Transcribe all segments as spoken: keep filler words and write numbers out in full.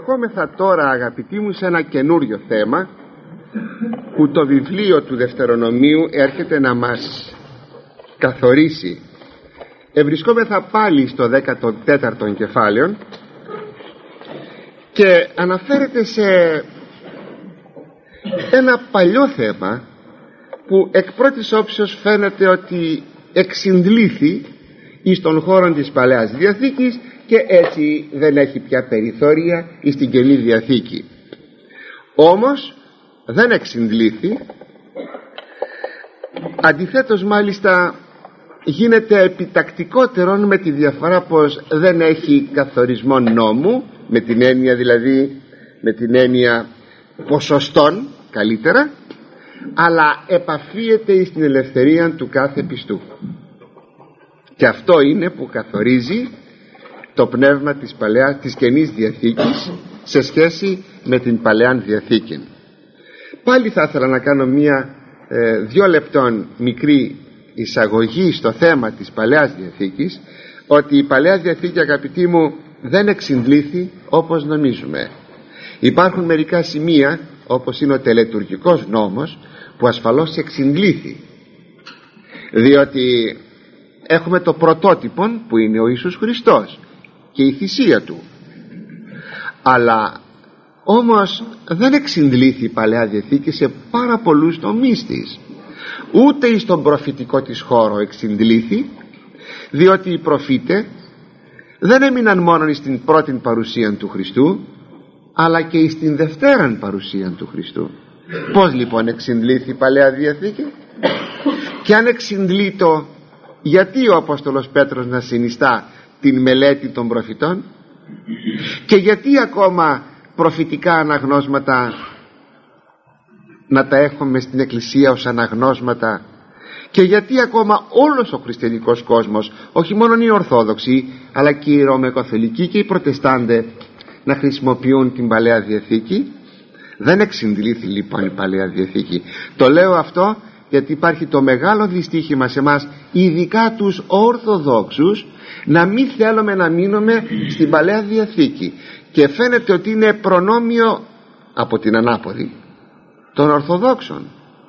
ερχόμεθα τώρα, αγαπητοί μου, σε ένα καινούριο θέμα που το βιβλίο του Δευτερονομίου έρχεται να μας καθορίσει. Ευρισκόμεθα πάλι στο δέκατο τέταρτο κεφάλαιο και αναφέρεται σε ένα παλιό θέμα που εκ πρώτης όψεως φαίνεται ότι εξυντλήθη εις των χώρων της Παλαιάς Διαθήκης και έτσι δεν έχει πια περιθώρια εις την Καινή Διαθήκη. Όμως δεν εξυντλήθη, αντιθέτως μάλιστα γίνεται επιτακτικότερον, με τη διαφορά πως δεν έχει καθορισμό νόμου, με την έννοια δηλαδή με την έννοια ποσοστών καλύτερα, αλλά επαφίεται στην ελευθερία του κάθε πιστού. Και αυτό είναι που καθορίζει το πνεύμα της, παλαιάς, της Καινής Διαθήκης σε σχέση με την Παλαιά Διαθήκη. Πάλι θα ήθελα να κάνω μία ε, δύο λεπτών μικρή εισαγωγή στο θέμα της Παλαιάς Διαθήκης, ότι η Παλαιά Διαθήκη, αγαπητοί μου, δεν εξυντλήθη όπως νομίζουμε. Υπάρχουν μερικά σημεία, όπως είναι ο τελετουργικός νόμος, που ασφαλώς εξυντλήθη, διότι έχουμε το πρωτότυπο που είναι ο Ιησούς Χριστός και η θυσία του, αλλά όμως δεν εξυντλήθη η Παλαιά Διαθήκη σε πάρα πολλούς τομείς της. Ούτε εις τον προφητικό της χώρο εξυντλήθη, διότι οι προφήτες δεν έμειναν μόνο στην πρώτη παρουσία του Χριστού, αλλά και στην δευτέραν παρουσία του Χριστού. Πώς λοιπόν εξυντλήθη η Παλαιά Διαθήκη? Και αν εξυντλείτο, γιατί ο Απόστολος Πέτρος να συνιστά την μελέτη των προφητών? Και γιατί ακόμα προφητικά αναγνώσματα να τα έχουμε στην Εκκλησία ως αναγνώσματα? Και γιατί ακόμα όλος ο χριστιανικός κόσμος, όχι μόνο οι Ορθόδοξοι, αλλά και οι Ρωμαιοκαθολικοί και οι Προτεστάντες, να χρησιμοποιούν την Παλαιά Διαθήκη? Δεν εξυντλήθη λοιπόν η Παλαιά Διαθήκη. Το λέω αυτό γιατί υπάρχει το μεγάλο δυστύχημα σε εμάς, ειδικά τους Ορθοδόξους, να μην θέλουμε να μείνουμε στην Παλαιά Διαθήκη, και φαίνεται ότι είναι προνόμιο από την ανάποδη των Ορθοδόξων.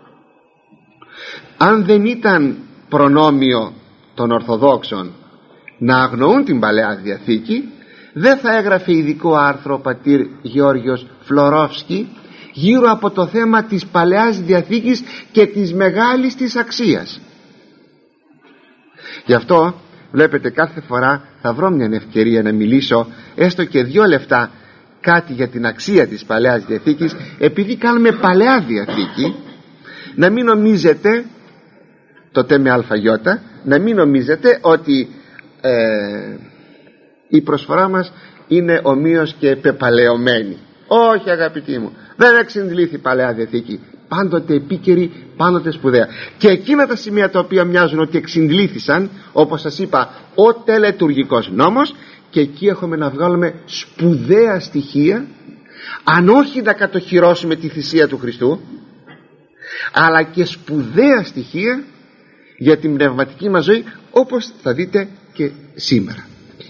Αν δεν ήταν προνόμιο των Ορθοδόξων να αγνοούν την Παλαιά Διαθήκη, δεν θα έγραφε ειδικό άρθρο ο πατήρ Γεώργιος Φλωρόφσκι γύρω από το θέμα της Παλαιάς Διαθήκης και της μεγάλης της αξίας. Γι' αυτό βλέπετε, κάθε φορά θα βρω μια ευκαιρία να μιλήσω έστω και δύο λεπτά κάτι για την αξία της Παλαιάς Διαθήκης, επειδή κάνουμε Παλαιά Διαθήκη. Να μην νομίζετε, το τέμε αλφαγιώτα, να μην νομίζετε ότι ε, η προσφορά μας είναι ομοίως και πεπαλαιωμένη. Όχι, αγαπητοί μου, δεν εξυντλήθη η Παλαιά Διαθήκη, πάντοτε επίκαιρη, πάντοτε σπουδαία. Και εκείνα τα σημεία τα οποία μοιάζουν ότι εξυντλήθησαν, όπως σας είπα, ο τελετουργικός νόμος, και εκεί έχουμε να βγάλουμε σπουδαία στοιχεία, αν όχι να κατοχυρώσουμε τη θυσία του Χριστού, αλλά και σπουδαία στοιχεία για την πνευματική μας ζωή, όπως θα δείτε και σήμερα.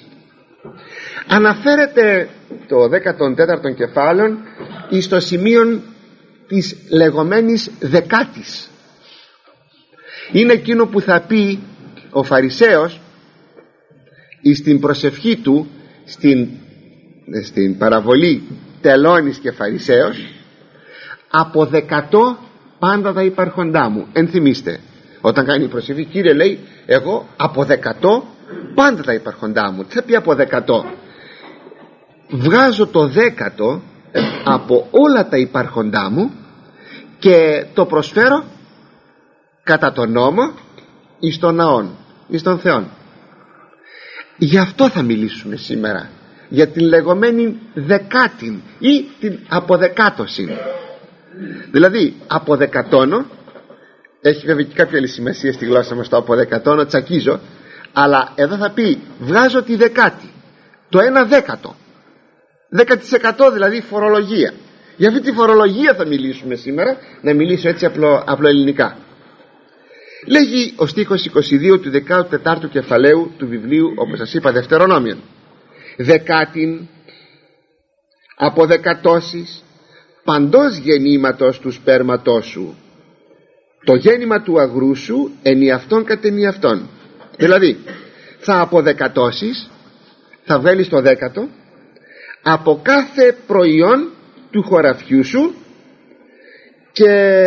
Αναφέρεται το δέκατο τέταρτο κεφάλαιο εις το σημείο της λεγόμενης δεκάτης. Είναι εκείνο που θα πει ο Φαρισαίος εις την προσευχή του στην, στην παραβολή τελώνης και Φαρισαίος: από δεκατό πάντα τα υπάρχοντά μου. Ενθυμίστε, όταν κάνει η προσευχή, Κύριε, λέει, εγώ από δεκατό πάντα τα υπάρχοντά μου. Τι θα πει από δεκατό? Βγάζω το δέκατο από όλα τα υπάρχοντά μου και το προσφέρω κατά τον νόμο εις τον ναόν, εις τον Θεόν. Γι' αυτό θα μιλήσουμε σήμερα, για την λεγόμενη δεκάτην ή την αποδεκάτωση. Δηλαδή αποδεκατώνω, έχει βέβαια και κάποια άλλη σημασία στη γλώσσα μας το αποδεκατώνω, τσακίζω, αλλά εδώ θα πει βγάζω τη δεκάτη, το ένα δέκατο, δέκα τοις εκατό δηλαδή φορολογία. Για αυτή τη φορολογία θα μιλήσουμε σήμερα, να μιλήσω έτσι απλό, απλό ελληνικά. Λέγει ο στίχος είκοσι δύο του δέκατου τετάρτου κεφαλαίου του βιβλίου, όπως σας είπα, Δευτερονόμιον: δεκάτην αποδεκατώσεις παντός γεννήματος του σπέρματός σου, το γέννημα του αγρού σου ενιαυτόν κατ' ενιαυτόν. Δηλαδή θα αποδεκατώσεις, θα βγάλεις το δέκατο από κάθε προϊόν του χωραφιού σου και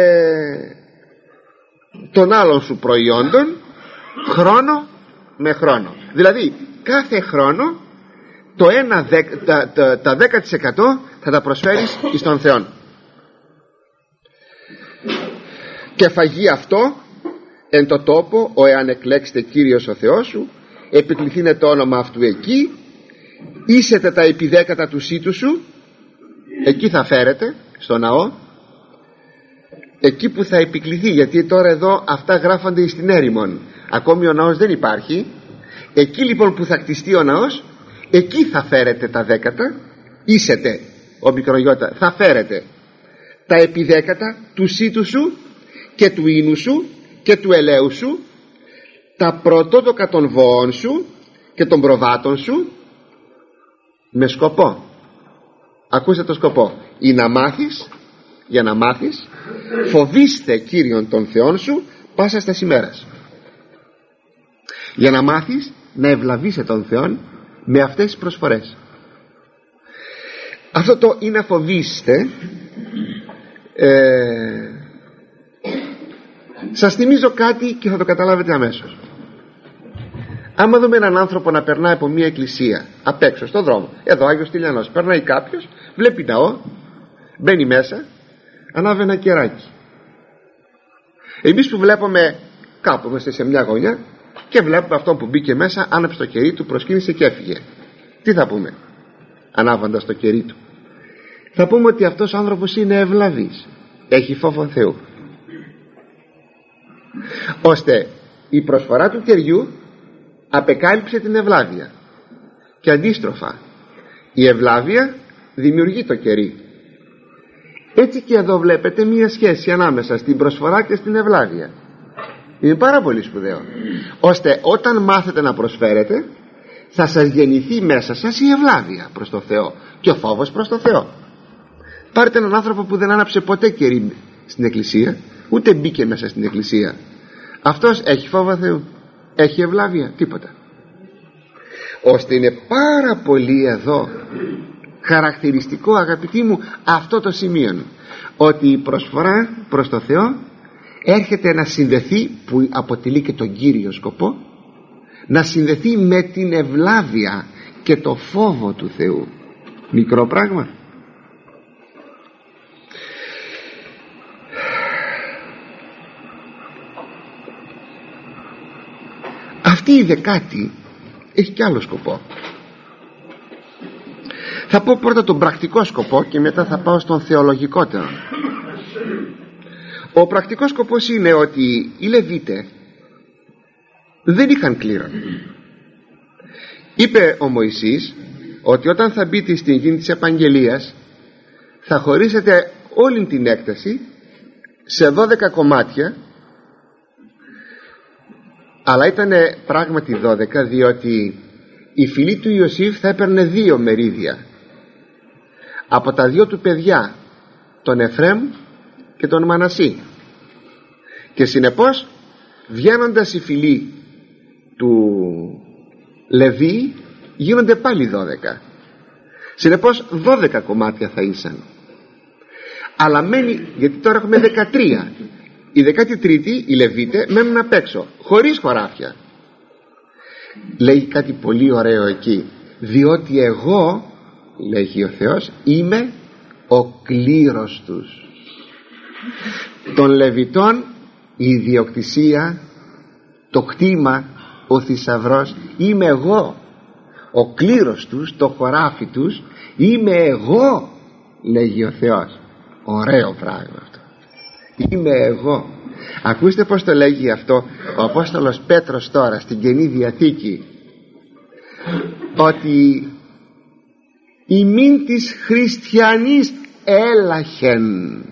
των άλλων σου προϊόντων, χρόνο με χρόνο. Δηλαδή κάθε χρόνο το ένα δέκα, τα, τα, τα δέκα τοις εκατό θα τα προσφέρεις εις τον Θεόν. Και φαγεί αυτό εν το τόπο ο εάν εκλέξετε Κύριος ο Θεός σου, επικληθήνε το όνομα αυτού εκεί, είσετε τα επιδέκατα του σύτου σου, εκεί θα φέρετε στο ναό, εκεί που θα επικληθεί, γιατί τώρα εδώ αυτά γράφονται στην έρημον, ακόμη ο ναός δεν υπάρχει. Εκεί λοιπόν που θα κτιστεί ο ναός, εκεί θα φέρετε τα δέκατα, είσετε ο μικρογιώτα, θα φέρετε τα επιδέκατα του σύτου σου και του ίνου σου και του ελαίου σου, τα πρωτότοκα των βοών σου και των προβάτων σου, με σκοπό, ακούστε το σκοπό, ή να μάθεις, για να μάθεις, φοβήστε Κύριον τον Θεόν σου πάσα στα ημέρας, για να μάθεις να ευλαβείσαι τον Θεόν με αυτές τις προσφορές. Αυτό το ή να φοβήστε, ε, σας θυμίζω κάτι και θα το καταλάβετε αμέσως. Άμα δούμε έναν άνθρωπο να περνάει από μια εκκλησία απ' έξω στον δρόμο, εδώ Άγιος Τηλιανός, περνάει κάποιος, βλέπει ναό, μπαίνει μέσα, ανάβει ένα κεράκι. Εμείς που βλέπουμε κάπου είμαστε σε μια γωνιά και βλέπουμε αυτόν που μπήκε μέσα, άναψε το κερί του, προσκύνησε και έφυγε, τι θα πούμε ανάβοντας το κερί του? Θα πούμε ότι αυτός ο άνθρωπος είναι ευλαβής, έχει φόβο Θεού, ώστε η προσφορά του κεριού απεκάλυψε την ευλάβεια, και αντίστροφα η ευλάβεια δημιουργεί το κερί. Έτσι και εδώ βλέπετε μία σχέση ανάμεσα στην προσφορά και στην ευλάβεια. Είναι πάρα πολύ σπουδαίο, ώστε όταν μάθετε να προσφέρετε θα σας γεννηθεί μέσα σας η ευλάβεια προς το Θεό και ο φόβος προς το Θεό. Πάρετε έναν άνθρωπο που δεν άναψε ποτέ κερί στην εκκλησία, ούτε μπήκε μέσα στην εκκλησία, αυτός έχει φόβο Θεού, έχει ευλάβεια? Τίποτα. Ώστε είναι πάρα πολύ εδώ χαρακτηριστικό, αγαπητοί μου, αυτό το σημείο, ότι η προσφορά προς το Θεό έρχεται να συνδεθεί, που αποτελεί και τον κύριο σκοπό, να συνδεθεί με την ευλάβεια και το φόβο του Θεού. Μικρό πράγμα. Αυτή η δεκάτη έχει και άλλο σκοπό. Θα πω πρώτα τον πρακτικό σκοπό και μετά θα πάω στον θεολογικότερο. Ο πρακτικός σκοπός είναι ότι οι Λεβίτες δεν είχαν κλήρον. Είπε ο Μωυσής ότι όταν θα μπείτε στην γη της επαγγελίας θα χωρίσετε όλη την έκταση σε δώδεκα κομμάτια, αλλά ήταν πράγματι δώδεκα, διότι η φυλή του Ιωσήφ θα έπαιρνε δύο μερίδια από τα δυο του παιδιά, τον Εφραίμ και τον Μανασί, και συνεπώς βγαίνοντας η φυλή του Λεβί γίνονται πάλι δώδεκα, συνεπώς δώδεκα κομμάτια θα ήσαν. Αλλά μένει, γιατί τώρα έχουμε δεκατρία, η δεκάτη τρίτη οι Λεβίτες μένουν απ' έξω χωρίς χωράφια. Λέει κάτι πολύ ωραίο εκεί, διότι εγώ, λέγει ο Θεός, είμαι ο κλήρος τους. Των Λεβιτών η ιδιοκτησία, το κτήμα, ο θησαυρός είμαι εγώ. Ο κλήρος τους, το χωράφι τους είμαι εγώ, λέγει ο Θεός. Ωραίο πράγμα αυτό, είμαι εγώ. Ακούστε πως το λέγει αυτό ο Απόστολος Πέτρος τώρα στην Καινή Διαθήκη, ότι ημίν της χριστιανής έλαχεν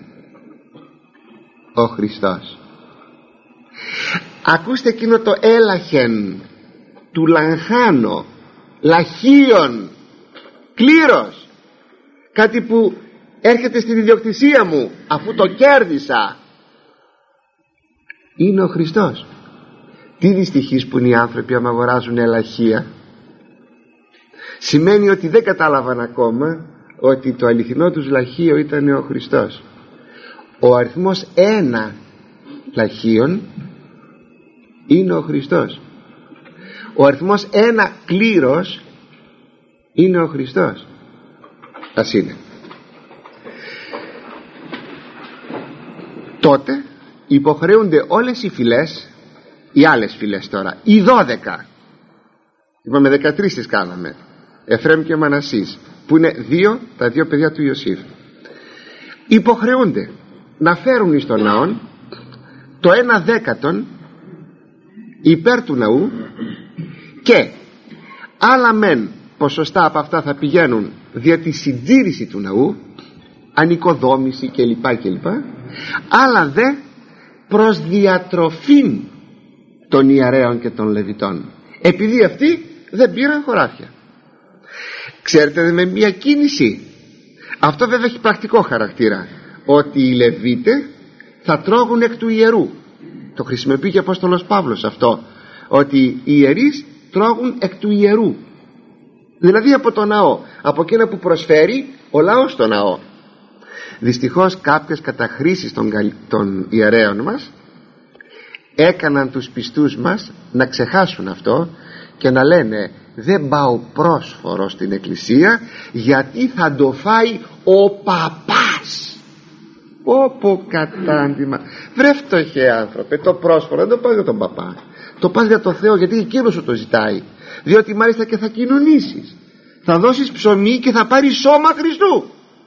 ο Χριστός. Ακούστε εκείνο το έλαχεν του λαγχάνω, λαχίων, κλήρος. κάτι που έρχεται στην ιδιοκτησία μου αφού το κέρδισα, είναι ο Χριστός. Τι δυστυχείς που είναι οι άνθρωποι άμα αγοράζουν ελαχεία. Σημαίνει ότι δεν κατάλαβαν ακόμα ότι το αληθινό τους λαχείο ήταν ο Χριστός. Ο αριθμός ένα λαχείων είναι ο Χριστός. Ο αριθμός ένα κλήρος είναι ο Χριστός. Ας είναι. Τότε υποχρεούνται όλες οι φυλές, οι άλλες φυλές τώρα, οι δώδεκα, είπαμε δεκατρείς τις κάναμε, Εφραίμ και Μανασής, που είναι δύο, τα δύο παιδιά του Ιωσήφ, υποχρεούνται να φέρουν εις τον ναόν το ένα δέκατον υπέρ του ναού, και άλλα μεν ποσοστά από αυτά θα πηγαίνουν δια τη συντήρηση του ναού, ανοικοδόμηση κλπ κλπ, άλλα δε προς διατροφήν των ιερέων και των Λεβιτών, επειδή αυτοί δεν πήραν χωράφια. Ξέρετε, με μια κίνηση, αυτό βέβαια έχει πρακτικό χαρακτήρα, ότι οι Λεβίτες θα τρώγουν εκ του ιερού. Το χρησιμοποιεί και ο Απόστολος Παύλος αυτό, ότι οι ιερείς τρώγουν εκ του ιερού, δηλαδή από το ναό, από εκείνα που προσφέρει ο λαός στο ναό. Δυστυχώς κάποιες καταχρήσεις των, των ιερέων μας έκαναν τους πιστούς μας να ξεχάσουν αυτό και να λένε δεν πάω πρόσφορο στην εκκλησία γιατί θα το φάει ο παπάς. Όπο κατάντημα. Βρε φτωχέ άνθρωπε, το πρόσφορο δεν το πας για τον παπά, το πας για το Θεό, γιατί εκείνος σου το ζητάει, διότι μάλιστα και θα κοινωνήσεις, θα δώσεις ψωμί και θα πάρεις σώμα Χριστού.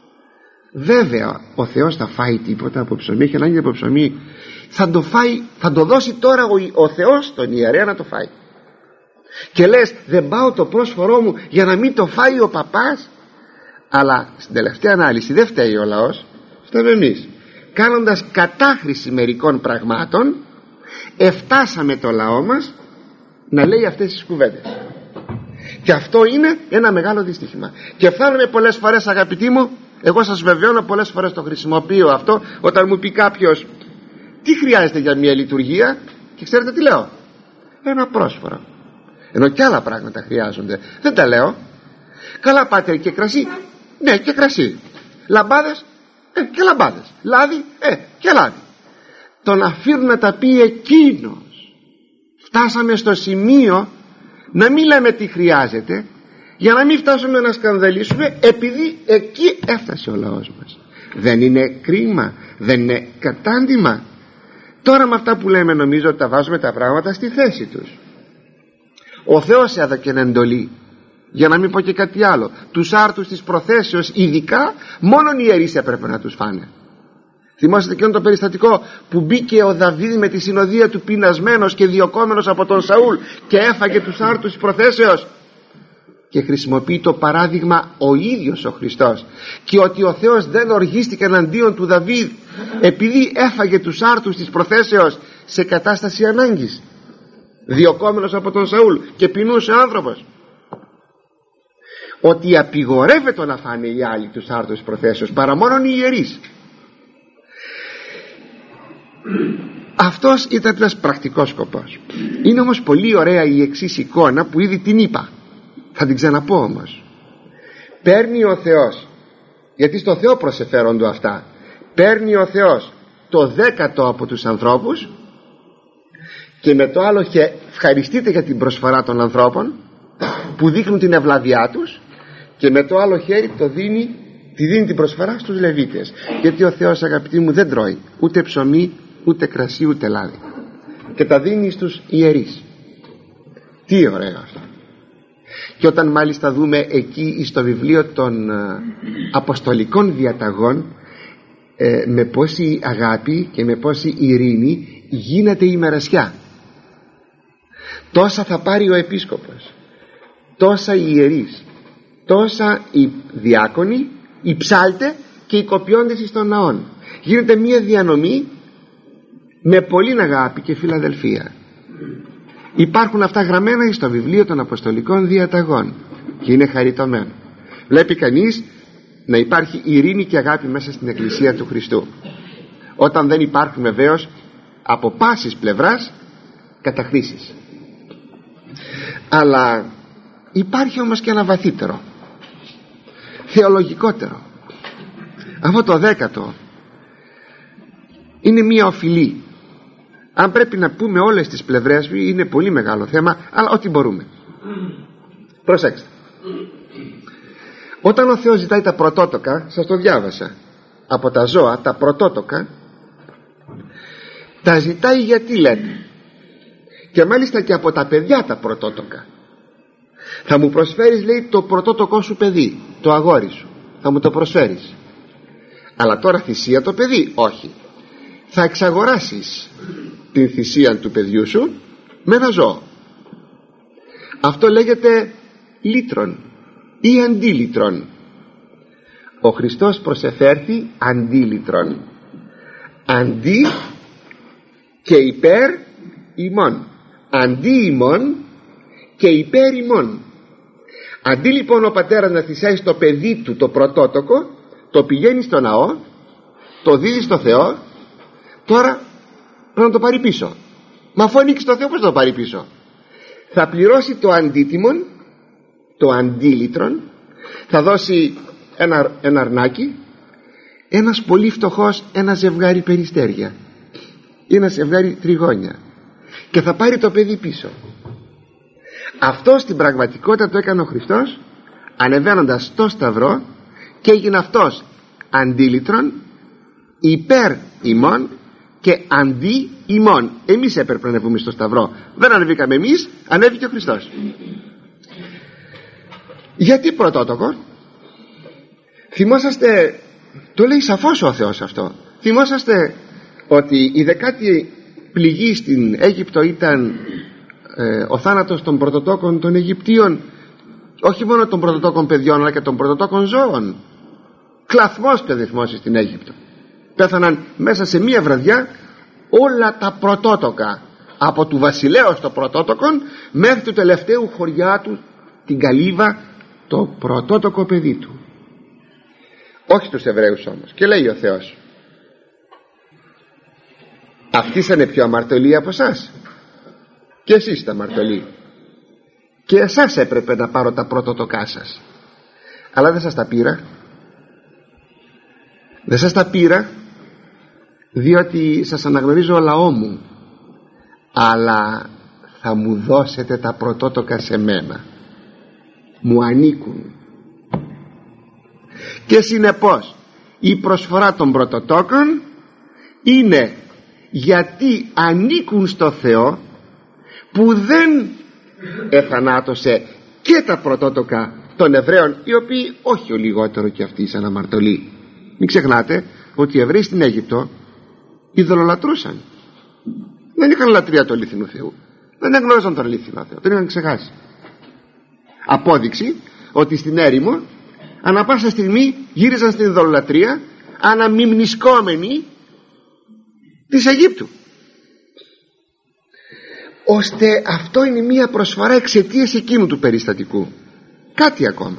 Βέβαια ο Θεός θα φάει τίποτα από ψωμί, έχει ανάγκη από ψωμί, θα το φάει, θα το δώσει τώρα ο, ο Θεός τον ιερέα να το φάει. Και λες δεν πάω το πρόσφορό μου για να μην το φάει ο παπάς. Αλλά στην τελευταία ανάλυση δεν φταίει ο λαός, φταίμε εμείς. Κάνοντας κατάχρηση μερικών πραγμάτων, εφτάσαμε το λαό μας να λέει αυτές τις κουβέντες. Και αυτό είναι ένα μεγάλο δυστύχημα. Και φτάνουμε πολλές φορές, αγαπητοί μου, εγώ σας βεβαιώνω, πολλές φορές το χρησιμοποιώ αυτό, όταν μου πει κάποιος τι χρειάζεται για μια λειτουργία, και ξέρετε τι λέω, ένα πρόσφορο. Ενώ και άλλα πράγματα χρειάζονται, δεν τα λέω. Καλά πάτε και κρασί, ναι και κρασί. Λαμπάδες, ε και λαμπάδες. Λάδι, ε και λάδι. Τον αφήνουν να τα πει εκείνος. Φτάσαμε στο σημείο να μην λέμε τι χρειάζεται, για να μην φτάσουμε να σκανδαλίσουμε, επειδή εκεί έφτασε ο λαός μας. Δεν είναι κρίμα, δεν είναι κατάντημα? Τώρα με αυτά που λέμε νομίζω ότι τα βάζουμε τα πράγματα στη θέση τους. Ο Θεός έδωκε εντολή, για να μην πω και κάτι άλλο, τους άρτους της προθέσεως ειδικά μόνον οι ιερείς έπρεπε να τους φάνε. Θυμάστε εκείνο το περιστατικό που μπήκε ο Δαβίδ με τη συνοδεία του πεινασμένος και διωκόμενος από τον Σαούλ και έφαγε τους άρτους της προθέσεως, και χρησιμοποιεί το παράδειγμα ο ίδιος ο Χριστός, και ότι ο Θεός δεν οργίστηκε εναντίον του Δαβίδ επειδή έφαγε τους άρτους της προθέσεως σε κατάσταση ανάγκης, διωκόμενος από τον Σαούλ και πεινούσε άνθρωπος, ότι απειγορεύεται να φάνε οι άλλοι τους άρτους της προθέσεως παρά μόνον οι ιερείς. Αυτός ήταν ένας πρακτικός σκοπός. Είναι όμως πολύ ωραία η εξής εικόνα που ήδη την είπα, θα την ξαναπώ όμως. Παίρνει ο Θεός, γιατί στο Θεό προσεφέρονται αυτά, παίρνει ο Θεός το δέκατο από τους ανθρώπους και με το άλλο ευχαριστείτε για την προσφορά των ανθρώπων που δείχνουν την ευλαβιά τους, και με το άλλο χέρι το δίνει, τη δίνει την προσφορά στους Λεβίτες, γιατί ο Θεός, αγαπητοί μου, δεν τρώει ούτε ψωμί, ούτε κρασί, ούτε λάδι, και τα δίνει στους ιερείς. Τι ωραίο αυτό. Και όταν μάλιστα δούμε εκεί στο βιβλίο των ε, Αποστολικών Διαταγών, ε, με πόση αγάπη και με πόση ειρήνη γίνεται η μερασιά. Τόσα θα πάρει ο επίσκοπος, τόσα οι ιερείς, τόσα οι διάκονοι, οι ψάλτες και οι κοπιόντες εις των ναών. Γίνεται μια διανομή με πολύ αγάπη και φιλαδελφία. Υπάρχουν αυτά γραμμένα στο βιβλίο των Αποστολικών Διαταγών και είναι χαριτωμένο. Βλέπει κανείς να υπάρχει ειρήνη και αγάπη μέσα στην Εκκλησία του Χριστού, όταν δεν υπάρχουν βεβαίως από πάσης πλευράς καταχρήσεις. Αλλά υπάρχει όμως και ένα βαθύτερο, θεολογικότερο. Αυτό το δέκατο είναι μία οφειλή. Αν πρέπει να πούμε όλες τις πλευρές, είναι πολύ μεγάλο θέμα, αλλά ό,τι μπορούμε. Προσέξτε, όταν ο Θεός ζητάει τα πρωτότοκα, σας το διάβασα, από τα ζώα, τα πρωτότοκα τα ζητάει γιατί λέτε, και μάλιστα και από τα παιδιά τα πρωτότοκα. Θα μου προσφέρεις, λέει, το πρωτότοκό σου παιδί, το αγόρι σου, θα μου το προσφέρεις. Αλλά τώρα θυσία το παιδί, όχι. Θα εξαγοράσεις την θυσία του παιδιού σου με ένα ζώο. Αυτό λέγεται λύτρον ή αντίλυτρον. Ο Χριστός προσεφέρθη αντίλυτρον, αντί και υπέρ ημών, αντί ημών και υπέρ ημών. Αντί λοιπόν ο πατέρας να θυσάει στο παιδί του το πρωτότοκο, το πηγαίνει στο ναό, το δίδει στο Θεό, τώρα πρέπει να το πάρει πίσω. Μα αφού ανήκει στο Θεό, πώς θα το πάρει πίσω? Θα πληρώσει το αντίτιμον, το αντίλυτρον, θα δώσει ένα, ένα αρνάκι, ένας πολύ φτωχός ένα ζευγάρι περιστέρια, ένα ζευγάρι τριγώνια, και θα πάρει το παιδί πίσω. Αυτό στην πραγματικότητα το έκανε ο Χριστός, ανεβαίνοντας στο σταυρό, και έγινε αυτός αντίλυτρον υπέρ ημών και αντί ημών. Εμείς έπρεπε να ανεβούμε στο σταυρό, δεν ανεβήκαμε εμείς, ανέβηκε ο Χριστός. Γιατί πρωτότοκο? Θυμόσαστε, το λέει σαφώς ο Θεός αυτό, θυμόσαστε ότι η δεκάτη πληγή στην Αίγυπτο ήταν ε, ο θάνατος των πρωτοτόκων των Αιγυπτίων, όχι μόνο των πρωτοτόκων παιδιών αλλά και των πρωτοτόκων ζώων. Κλαθμός πληθυσμός στην Αίγυπτο. Πέθαναν μέσα σε μία βραδιά όλα τα πρωτότοκα, από του βασιλέως των πρωτότοκων μέχρι του τελευταίου χωριά του, την Καλύβα, το πρωτότοκο παιδί του. Όχι τους Εβραίους όμως. Και λέει ο Θεός, αυτοί είναι πιο αμαρτωλοί από εσάς, και εσείς είστε αμαρτωλοί, και εσάς έπρεπε να πάρω τα πρωτότοκά σας, αλλά δεν σας τα πήρα. Δεν σας τα πήρα διότι σας αναγνωρίζω λαό μου, αλλά θα μου δώσετε τα πρωτότοκα σε μένα, μου ανήκουν. Και συνεπώς η προσφορά των πρωτοτόκων είναι γιατί ανήκουν στο Θεό, που δεν εθανάτωσε και τα πρωτότοκα των Εβραίων, οι οποίοι όχι ο λιγότερο και αυτοί ήσαν αμαρτωλοί. Μην ξεχνάτε ότι οι Εβραίοι στην Αίγυπτο ειδωλολατρούσαν, δεν είχαν λατρεία του αληθινού Θεού, δεν εγνώριζαν τον αληθινό Θεό, τον είχαν ξεχάσει. Απόδειξη ότι στην έρημο ανά πάσα στιγμή γύριζαν στην ειδωλολατρεία, αναμιμνησκόμενοι της Αιγύπτου. Ώστε αυτό είναι μία προσφορά εξαιτίας εκείνου του περιστατικού. Κάτι ακόμα.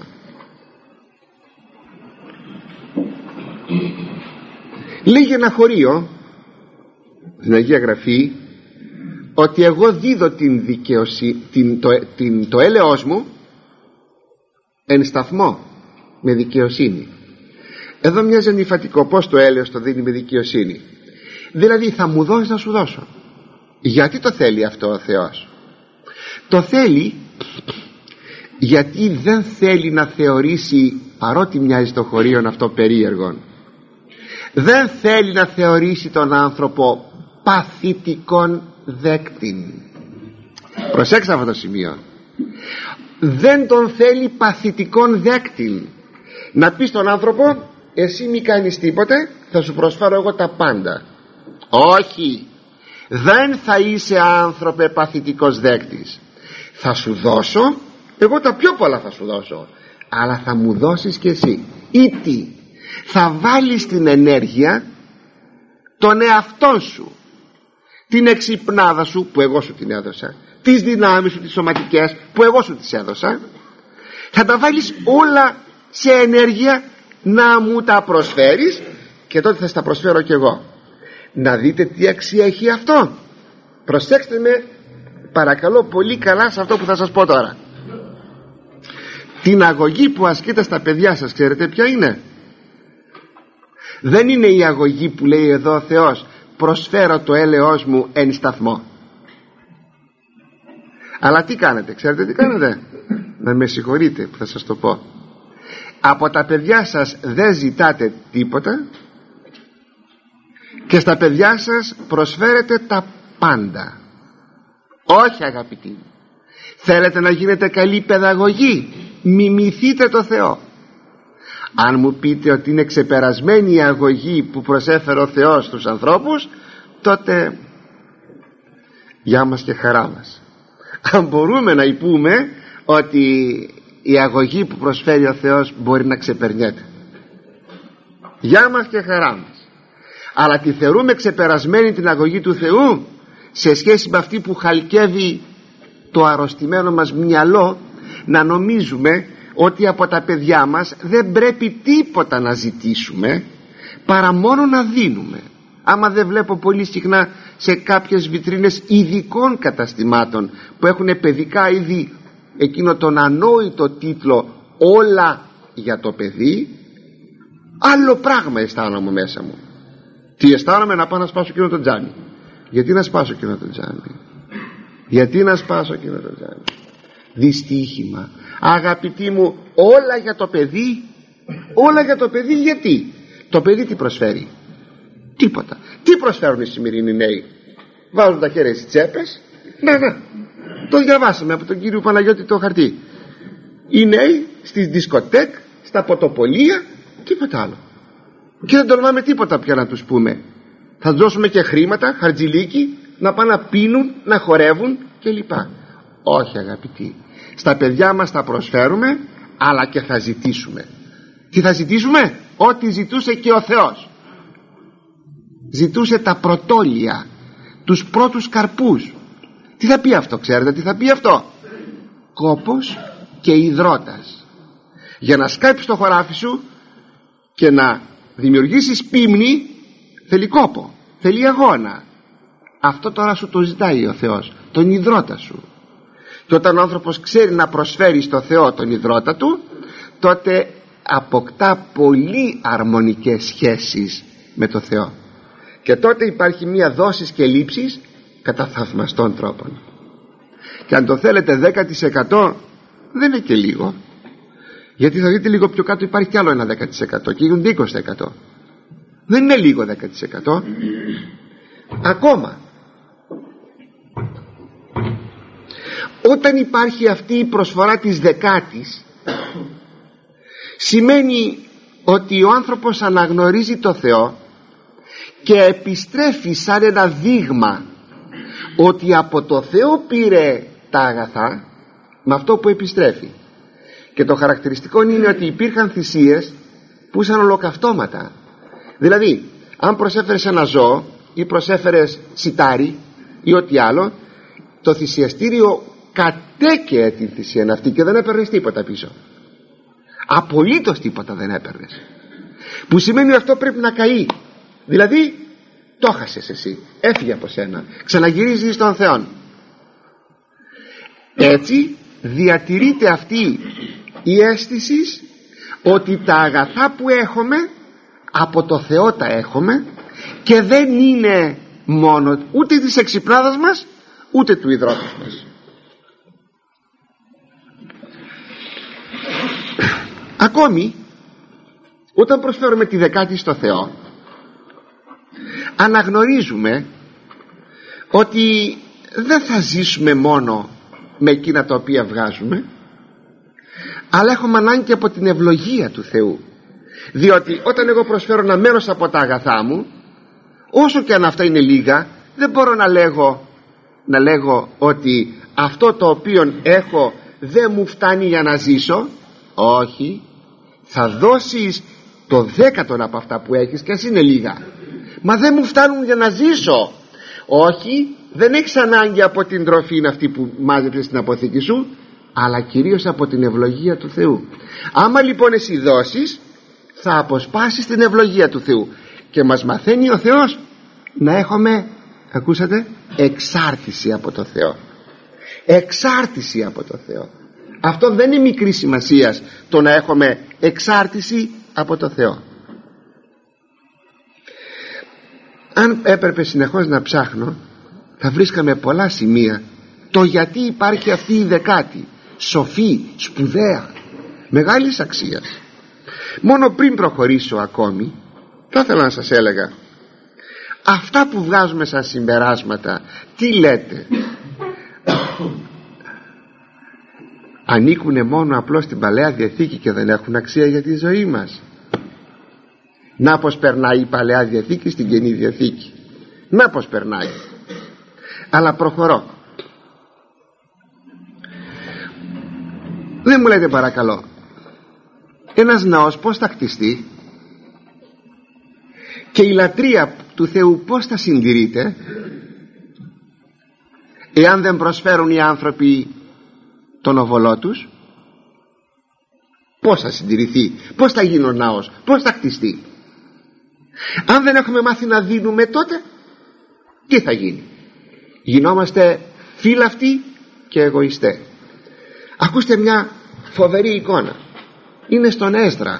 Λέγει ένα χωρίο στην Αγία Γραφή ότι εγώ δίδω την δικαιοσύνη, την, το, την, το έλεος μου εν σταθμό με δικαιοσύνη. Εδώ μοιάζει αντιφατικό. Πως το έλεος το δίνει με δικαιοσύνη? Δηλαδή θα μου δώσει να σου δώσω. Γιατί το θέλει αυτό ο Θεός? Το θέλει γιατί δεν θέλει να θεωρήσει, παρότι μοιάζει το χωρίον αυτό περίεργον, δεν θέλει να θεωρήσει τον άνθρωπο παθητικόν δέκτην. Προσέξτε αυτό το σημείο. Δεν τον θέλει παθητικόν δέκτην. Να πει στον άνθρωπο, εσύ μη κάνεις τίποτε, θα σου προσφέρω εγώ τα πάντα. Όχι, δεν θα είσαι άνθρωπε παθητικός δέκτης. Θα σου δώσω, εγώ τα πιο πολλά θα σου δώσω, αλλά θα μου δώσεις και εσύ. Ή τι? Θα βάλεις την ενέργεια, τον εαυτό σου, την εξυπνάδα σου που εγώ σου την έδωσα, τις δυνάμεις σου τις σωματικές που εγώ σου τις έδωσα, θα τα βάλεις όλα σε ενέργεια να μου τα προσφέρεις και τότε θα στα προσφέρω κι εγώ. Να δείτε τι αξία έχει αυτό. Προσέξτε με παρακαλώ πολύ καλά σε αυτό που θα σας πω τώρα. Την αγωγή που ασκείτε στα παιδιά σας, ξέρετε ποια είναι? Δεν είναι η αγωγή που λέει εδώ ο Θεός, προσφέρω το έλεος μου εν σταθμό. Αλλά τι κάνετε, ξέρετε τι κάνετε? Να με συγχωρείτε που θα σας το πω. Από τα παιδιά σας δεν ζητάτε τίποτα και στα παιδιά σας προσφέρετε τα πάντα. Όχι αγαπητοί μου. Θέλετε να γίνετε καλή παιδαγωγή, μιμηθείτε το Θεό. Αν μου πείτε ότι είναι ξεπερασμένη η αγωγή που προσέφερε ο Θεός στους ανθρώπους, τότε γεια μας και χαρά μας. Αν μπορούμε να πούμε ότι η αγωγή που προσφέρει ο Θεός μπορεί να ξεπερνιέται, γεια μας και χαρά μας. Αλλά τη θεωρούμε ξεπερασμένη την αγωγή του Θεού σε σχέση με αυτή που χαλκεύει το αρρωστημένο μας μυαλό, να νομίζουμε ότι από τα παιδιά μας δεν πρέπει τίποτα να ζητήσουμε παρά μόνο να δίνουμε. Άμα δεν βλέπω πολύ συχνά σε κάποιες βιτρίνες ειδικών καταστημάτων που έχουν παιδικά είδη εκείνο τον ανόητο τίτλο «Όλα για το παιδί», άλλο πράγμα αισθάνομαι μέσα μου. Τι αισθάνομαι? Να πάω να σπάσω εκείνο το τζάμι. Γιατί να σπάσω εκείνο το τζάμι? Γιατί να σπάσω εκείνο το τζάμι? Δυστύχημα. Αγαπητοί μου, όλα για το παιδί. Όλα για το παιδί. Γιατί? Το παιδί τι προσφέρει? Τίποτα. Τι προσφέρουν οι σημερινοί νέοι? Βάζουν τα χέρια στις τσέπες. Να, να, το διαβάσαμε από τον κύριο Παναγιώτη το χαρτί. Οι νέοι στις δισκοτέκ, στα ποτοπολία, τίποτα άλλο. Και δεν τολμάμε τίποτα πια να τους πούμε. Θα τους δώσουμε και χρήματα, χαρτζηλίκι, να πάνε να πίνουν, να χορεύουν κλπ. Όχι αγαπητοί, στα παιδιά μας θα προσφέρουμε, αλλά και θα ζητήσουμε. Τι θα ζητήσουμε? Ό,τι ζητούσε και ο Θεός. Ζητούσε τα πρωτόλια, τους πρώτους καρπούς. Τι θα πει αυτό? Ξέρετε τι θα πει αυτό? Κόπος και υδρότας. Για να σκάψεις το χωράφι σου και να δημιουργήσεις πίμνη θέλει κόπο, θέλει αγώνα. Αυτό τώρα σου το ζητάει ο Θεός, τον υδρότα σου. Και όταν ο άνθρωπος ξέρει να προσφέρει στο Θεό τον υδρότα του, τότε αποκτά πολύ αρμονικές σχέσεις με το Θεό. Και τότε υπάρχει μία δόσεις και λήψεις κατά θαυμαστών τρόπων. Και αν το θέλετε δέκα τοις εκατό δεν είναι και λίγο, γιατί θα δείτε λίγο πιο κάτω υπάρχει κι άλλο ένα δέκα τοις εκατό και γίνονται είκοσι τοις εκατό. Δεν είναι λίγο δέκα τοις εκατό. Ακόμα όταν υπάρχει αυτή η προσφορά της δεκάτης, σημαίνει ότι ο άνθρωπος αναγνωρίζει το Θεό και επιστρέφει σαν ένα δείγμα ότι από το Θεό πήρε τα αγαθά με αυτό που επιστρέφει. Και το χαρακτηριστικό είναι ότι υπήρχαν θυσίες που ήσαν ολοκαυτώματα. Δηλαδή αν προσέφερες ένα ζώο ή προσέφερες σιτάρι ή ό,τι άλλο, το θυσιαστήριο κατέκαιε την θυσία αυτή και δεν έπαιρνες τίποτα πίσω. Απολύτως τίποτα δεν έπαιρνες. Που σημαίνει ότι αυτό πρέπει να καεί. Δηλαδή το χάσες εσύ, έφυγε από σένα, ξαναγυρίζεις στον Θεό. Έτσι διατηρείται αυτή η αίσθηση ότι τα αγαθά που έχουμε από το Θεό τα έχουμε και δεν είναι μόνο ούτε της εξυπνάδας μας ούτε του υδρότος μας. Ακόμη όταν προσφέρουμε τη δεκάτη στο Θεό, αναγνωρίζουμε ότι δεν θα ζήσουμε μόνο με εκείνα τα οποία βγάζουμε, αλλά έχουμε ανάγκη από την ευλογία του Θεού. Διότι όταν εγώ προσφέρω ένα μέρος από τα αγαθά μου, όσο και αν αυτά είναι λίγα, δεν μπορώ να λέγω, να λέγω ότι αυτό το οποίο έχω δεν μου φτάνει για να ζήσω. Όχι, θα δώσεις το δέκατον από αυτά που έχεις και ας είναι λίγα. Μα δεν μου φτάνουν για να ζήσω. Όχι, δεν έχεις ανάγκη από την τροφή αυτή που μάζεψε στην αποθήκη σου, αλλά κυρίως από την ευλογία του Θεού. Άμα λοιπόν εσύ δώσεις, θα αποσπάσει την ευλογία του Θεού. Και μας μαθαίνει ο Θεός να έχουμε, ακούσατε, εξάρτηση από το Θεό. Εξάρτηση από το Θεό. Αυτό δεν είναι μικρή σημασίας, το να έχουμε εξάρτηση από το Θεό. Αν έπρεπε συνεχώς να ψάχνω, θα βρίσκαμε πολλά σημεία το γιατί υπάρχει αυτή η δεκάτη, σοφή, σπουδαία, μεγάλης αξίας. Μόνο πριν προχωρήσω ακόμη, θα ήθελα να σας έλεγα, αυτά που βγάζουμε σαν συμπεράσματα, τι λέτε, ανήκουνε μόνο απλώς στην Παλαιά Διαθήκη και δεν έχουν αξία για τη ζωή μας? Να πως περνάει η Παλαιά Διαθήκη στην Καινή Διαθήκη, να πως περνάει. Αλλά προχωρώ. Δεν μου λέτε παρακαλώ, ένας ναός πως θα χτιστεί και η λατρεία του Θεού πως θα συντηρείται εάν δεν προσφέρουν οι άνθρωποι τον οβολό τους? Πώς θα συντηρηθεί, πώς θα γίνει ο ναός, πώς θα χτιστεί? Αν δεν έχουμε μάθει να δίνουμε, τότε τι θα γίνει? Γινόμαστε φύλαυτοι και εγωιστές. Ακούστε μια φοβερή εικόνα. Είναι στον Έσδρα.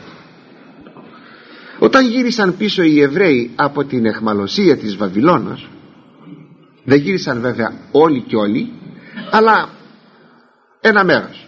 Όταν γύρισαν πίσω οι Εβραίοι από την αιχμαλωσία της Βαβυλώνος, δεν γύρισαν βέβαια όλοι και όλοι, αλλά ένα μέρος.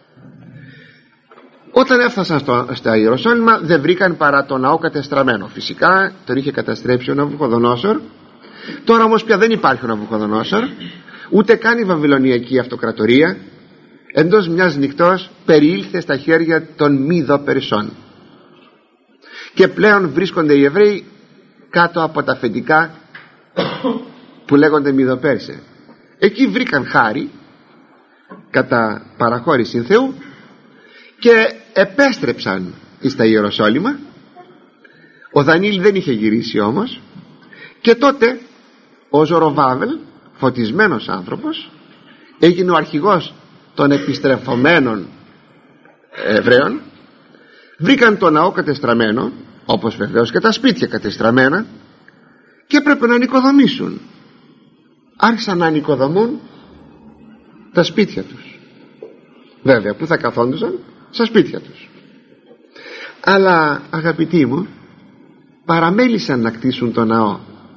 Όταν έφτασαν στο, στα Ιεροσόλυμα, δεν βρήκαν παρά το ναό κατεστραμμένο. Φυσικά τον είχε καταστρέψει ο Ναβουχοδονόσορ. Τώρα όμως πια δεν υπάρχει ο Ναβουχοδονόσορ, ούτε καν η Βαβυλωνιακή Αυτοκρατορία. Εντός μιας νυχτός περιήλθε στα χέρια των Μηδοπερσών και πλέον βρίσκονται οι Εβραίοι κάτω από τα αφεντικά που λέγονται Μηδοπέρσε. Εκεί βρήκαν χάρη κατά παραχώρηση Θεού και επέστρεψαν στα Ιεροσόλυμα. Ο Δανίλ δεν είχε γυρίσει όμως, και τότε ο Ζοροβάβελ, φωτισμένος άνθρωπος, έγινε ο αρχηγός των επιστρεφωμένων Εβραίων. Βρήκαν το ναό κατεστραμμένο, όπως βεβαίως και τα σπίτια κατεστραμμένα, και έπρεπε να νοικοδομήσουν. Άρχισαν να νοικοδομούν τα σπίτια τους. Βέβαια, πού θα καθόντουσαν? Στα σπίτια τους. Αλλά αγαπητοί μου, παραμέλησαν να κτίσουν το ναό.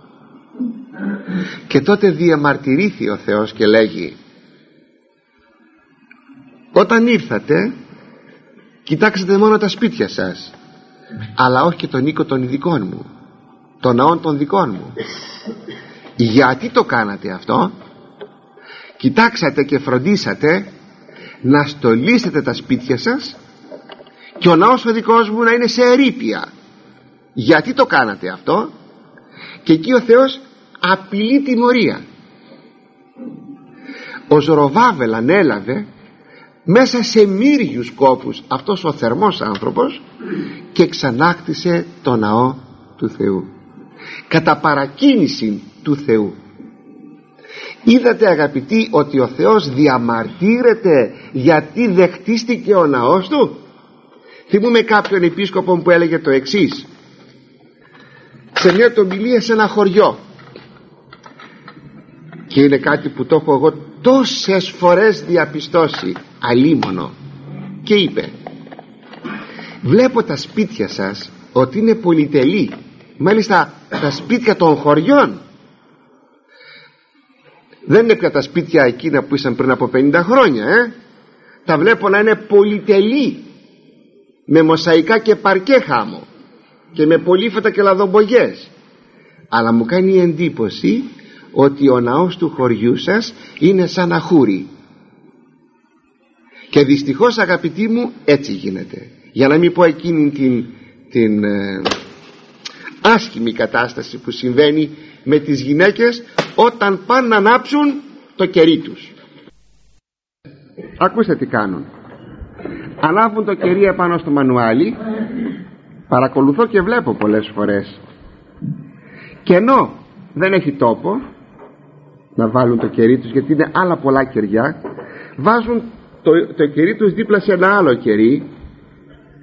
Και τότε διαμαρτυρήθη ο Θεός και λέγει: όταν ήρθατε, κοιτάξτε μόνο τα σπίτια σας, αλλά όχι και τον οίκο των δικών μου, των ναών των δικών μου. Γιατί το κάνατε αυτό? Κοιτάξατε και φροντίσατε να στολίσετε τα σπίτια σας και ο ναός ο δικός μου να είναι σε ερείπια. Γιατί το κάνατε αυτό? Και εκεί ο Θεός απειλεί τιμωρία. Ο Ζοροβάβελ ανέλαβε μέσα σε μύριους κόπους αυτός ο θερμός άνθρωπος και ξανάκτησε το ναό του Θεού κατά παρακίνηση του Θεού. Είδατε αγαπητοί ότι ο Θεός διαμαρτύρεται γιατί δεν χτίστηκε ο ναός του? Θυμούμε κάποιον επίσκοπο που έλεγε το εξής σε μια ομιλία σε ένα χωριό, και είναι κάτι που το έχω εγώ τόσες φορές διαπιστώσει, αλίμονο, και είπε: βλέπω τα σπίτια σας ότι είναι πολυτελή, μάλιστα τα σπίτια των χωριών δεν είναι πια τα σπίτια εκείνα που ήσαν πριν από πενήντα χρόνια, ε? τα βλέπω να είναι πολυτελή, με μοσαϊκά και παρκέ χάμω και με πολύφωτα και λαδομπογιές. Αλλά μου κάνει εντύπωση ότι ο ναός του χωριού σας είναι σαν αχούρι. Και δυστυχώς αγαπητοί μου έτσι γίνεται. Για να μην πω εκείνη την, την ε, άσχημη κατάσταση που συμβαίνει με τις γυναίκες όταν πάνε να ανάψουν το κερί τους. Ακούστε τι κάνουν. Ανάβουν το κερί επάνω στο μανουάλι. Παρακολουθώ και βλέπω πολλές φορές. Και ενώ δεν έχει τόπο να βάλουν το κερί τους, γιατί είναι άλλα πολλά κεριά, βάζουν το, το κερί τους δίπλα σε ένα άλλο κερί,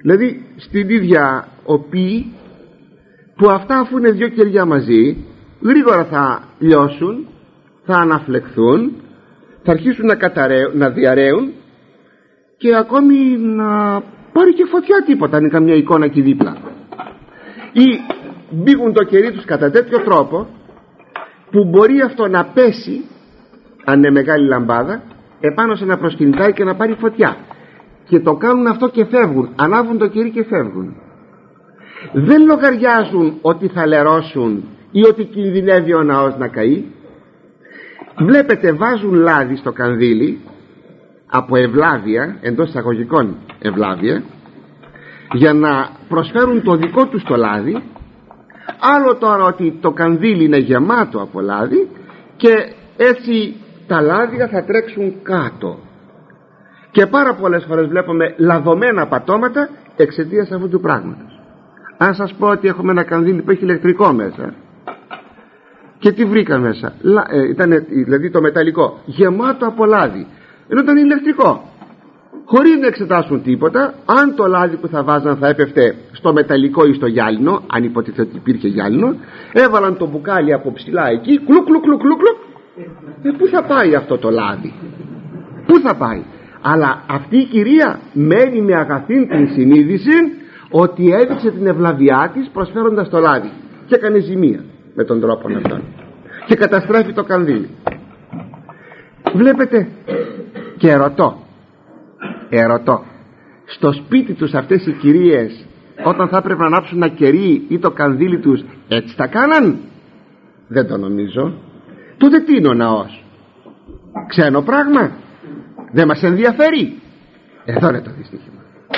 Δηλαδή στην ίδια οπή, που αυτά αφού είναι δυο κεριά μαζί γρήγορα θα λιώσουν, θα αναφλεχθούν, θα αρχίσουν να, καταραίουν, να διαρρέουν και ακόμη να πάρει και φωτιά τίποτα, αν είναι καμιά εικόνα εκεί δίπλα, ή μπήγουν το κερί τους κατά τέτοιο τρόπο που μπορεί αυτό να πέσει, αν είναι μεγάλη λαμπάδα, επάνω σε ένα προσκυνητάκι και να πάρει φωτιά, και το κάνουν αυτό και φεύγουν, ανάβουν το κερί και φεύγουν. Δεν λογαριάζουν ότι θα λερώσουν ή ότι κινδυνεύει ο ναός να καεί. Βλέπετε, βάζουν λάδι στο κανδύλι από ευλάβεια, εντός εισαγωγικών ευλάβεια, για να προσφέρουν το δικό τους το λάδι. Άλλο τώρα ότι το κανδύλι είναι γεμάτο από λάδι και έτσι τα λάδια θα τρέξουν κάτω, και πάρα πολλές φορές βλέπουμε λαδωμένα πατώματα εξαιτίας αυτού του πράγματος. Αν σας πω ότι έχουμε ένα κανδύλι που έχει ηλεκτρικό μέσα, και τι βρήκα μέσα, Λα, ε, ήταν δηλαδή το μεταλλικό γεμάτο από λάδι, ενώ ήταν ηλεκτρικό, χωρίς να εξετάσουν τίποτα αν το λάδι που θα βάζαν θα έπεφτε στο μεταλλικό ή στο γυάλινο, αν υποτίθεται ότι υπήρχε γυάλινο, έβαλαν το μπουκάλι από ψηλά εκεί, κλουκ κλουκ κλουκ κλουκ, ε, πού θα πάει αυτό το λάδι, πού θα πάει? Αλλά αυτή η κυρία μένει με αγαθήν την συνείδηση ότι έδειξε την ευλαβιά της προσφέροντας το λάδι, και έκανε ζημία με τον τρόπο αυτόν και καταστρέφει το κανδύλι. Βλέπετε, και ερωτώ ερωτώ στο σπίτι τους αυτές οι κυρίες, όταν θα έπρεπε να ανάψουν ένα κερί ή το κανδύλι τους, έτσι τα κάναν? Δεν το νομίζω. Τότε τι είναι ο ναός? Ξένο πράγμα? Δεν μας ενδιαφέρει? Εδώ είναι το δυστύχημα.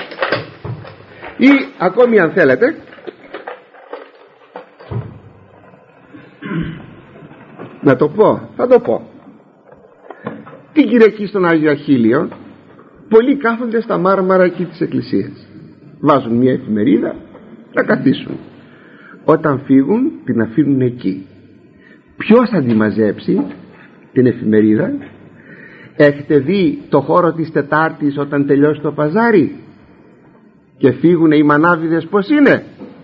Ή ακόμη, αν θέλετε, να το πω, θα το πω, την Κυριακή στον Άγιο Αχίλιο πολλοί κάθονται στα μάρμαρα εκεί της εκκλησίας, βάζουν μια εφημερίδα να καθίσουν. Όταν φύγουν την αφήνουν εκεί. Ποιος θα τη μαζέψει την εφημερίδα? Έχετε δει το χώρο της Τετάρτης όταν τελειώσει το παζάρι και φύγουν οι μανάβιδες πως είναι?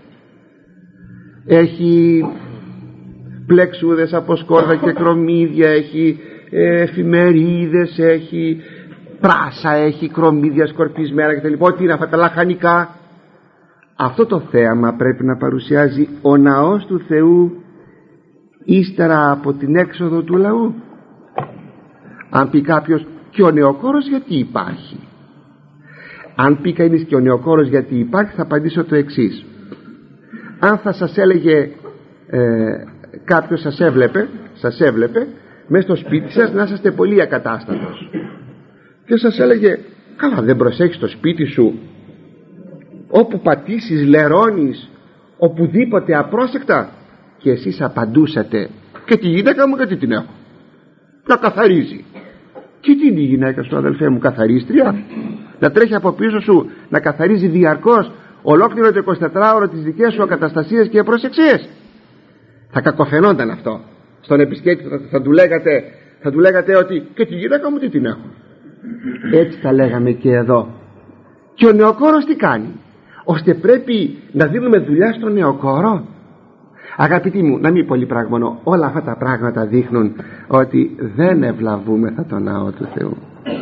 Έχει πλεξούδες από σκόρδα και κρομίδια, έχει ε, εφημερίδες, έχει πράσα, έχει κρομίδια σκορπισμένα κτλ. Ό,τι είναι αυτά τα λαχανικά. Αυτό το θέαμα πρέπει να παρουσιάζει ο ναός του Θεού ύστερα από την έξοδο του λαού. Αν πει κάποιος, και ο νεοκόρος γιατί υπάρχει? Αν πει κανείς και ο νεοκόρος γιατί υπάρχει, θα απαντήσω το εξής. Αν θα σας έλεγε ε, κάποιος, σας έβλεπε σας έβλεπε μέσα στο σπίτι σας να είσαστε πολύ ακατάστατος, και σας έλεγε, καλά, δεν προσέχεις το σπίτι σου, όπου πατήσεις λερώνεις οπουδήποτε απρόσεκτα, και εσείς απαντούσατε, και τη γυναίκα μου γιατί την έχω? Να καθαρίζει. Και τι είναι η γυναίκα σου, αδελφέ μου? Καθαρίστρια? Να τρέχει από πίσω σου να καθαρίζει διαρκώς ολόκληρο το εικοσιτετράωρο τις δικές σου ακαταστασίες και προσεξίες? Θα κακοφαινόταν αυτό στον επισκέπτη. θα, θα, του λέγατε, θα του λέγατε ότι και τη γυναίκα μου τι την έχω? Έτσι θα λέγαμε και εδώ. Και ο νεοκόρος τι κάνει? Ώστε πρέπει να δίνουμε δουλειά στον νεοκόρο. Αγαπητοί μου, να μην πολυπραγμονώ, όλα αυτά τα πράγματα δείχνουν ότι δεν ευλαβούμεθα τον ναό του Θεού.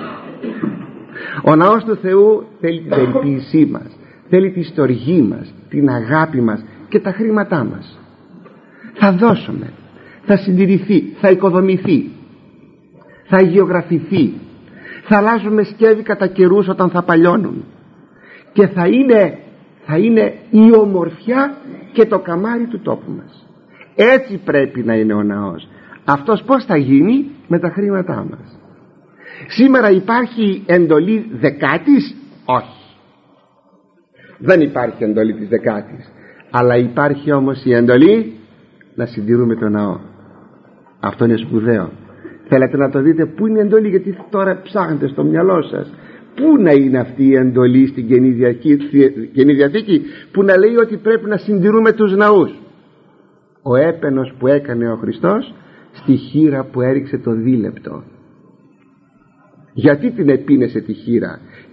Ο ναός του Θεού θέλει την περιποίησή μας, θέλει τη στοργή μας, την αγάπη μας και τα χρήματά μας. Θα δώσουμε, θα συντηρηθεί, θα οικοδομηθεί, θα αγιογραφηθεί, θα αλλάζουμε σκεύη κατά καιρούς όταν θα παλιώνουν, και θα είναι, θα είναι η ομορφιά και το καμάρι του τόπου μας. Έτσι πρέπει να είναι ο ναός. Αυτός πώς θα γίνει? Με τα χρήματά μας. Σήμερα υπάρχει εντολή δεκάτης? Όχι, δεν υπάρχει εντολή της δεκάτης, αλλά υπάρχει όμως η εντολή να συντηρούμε τον ναό. Αυτό είναι σπουδαίο. Θέλετε να το δείτε πού είναι η εντολή? Γιατί τώρα ψάχνετε στο μυαλό σας πού να είναι αυτή η εντολή στην Καινή Διαθήκη που να λέει ότι πρέπει να συντηρούμε τους ναούς. Ο έπαινος που έκανε ο Χριστός στη χήρα που έριξε το δίλεπτο. Γιατί την επίνεσε τη χήρα?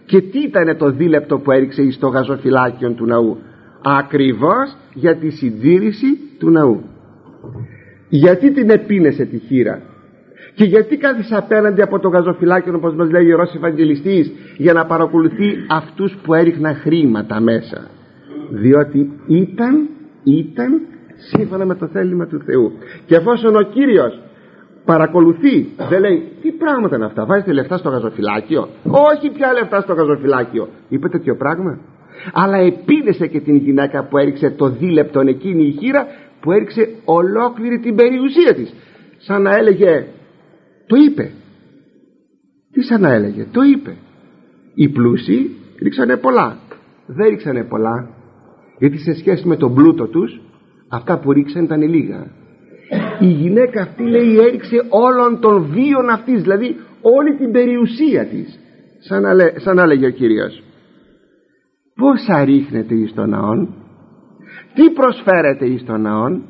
Και τι ήτανε το δίλεπτο που έριξε εις το γαζοφυλάκιο του ναού? Ακριβώς για τη συντήρηση του ναού. Γιατί την επίνεσε τη χείρα? Και γιατί κάθισε απέναντι από το γαζοφυλάκιο, όπως μας λέει ο Ιερός Ευαγγελιστής, για να παρακολουθεί αυτούς που έριχναν χρήματα μέσα? Διότι ήταν, ήταν σύμφωνα με το θέλημα του Θεού. Και εφόσον ο Κύριος παρακολουθεί, δεν λέει τι πράγματα είναι αυτά, βάζετε λεφτά στο γαζοφυλάκιο? Όχι πια λεφτά στο γαζοφυλάκιο. Είπε τέτοιο πράγμα? Αλλά επίνεσε και την γυναίκα που έριξε το δίλεπτον εκείνη η χείρα, που έριξε ολόκληρη την περιουσία της. Σαν να έλεγε, το είπε. Τι σαν να έλεγε? Το είπε. Οι πλούσιοι ρίξανε πολλά. Δεν ρίξανε πολλά, γιατί σε σχέση με τον πλούτο τους αυτά που ρίξαν ήταν λίγα. Η γυναίκα αυτή, λέει, έριξε όλων των βίων αυτής, δηλαδή όλη την περιουσία της. Σαν να, λέ, σαν να λέγε ο Κύριος, πόσα ρίχνετε εις τον ναόν? Τι προσφέρετε εις τον ναόν?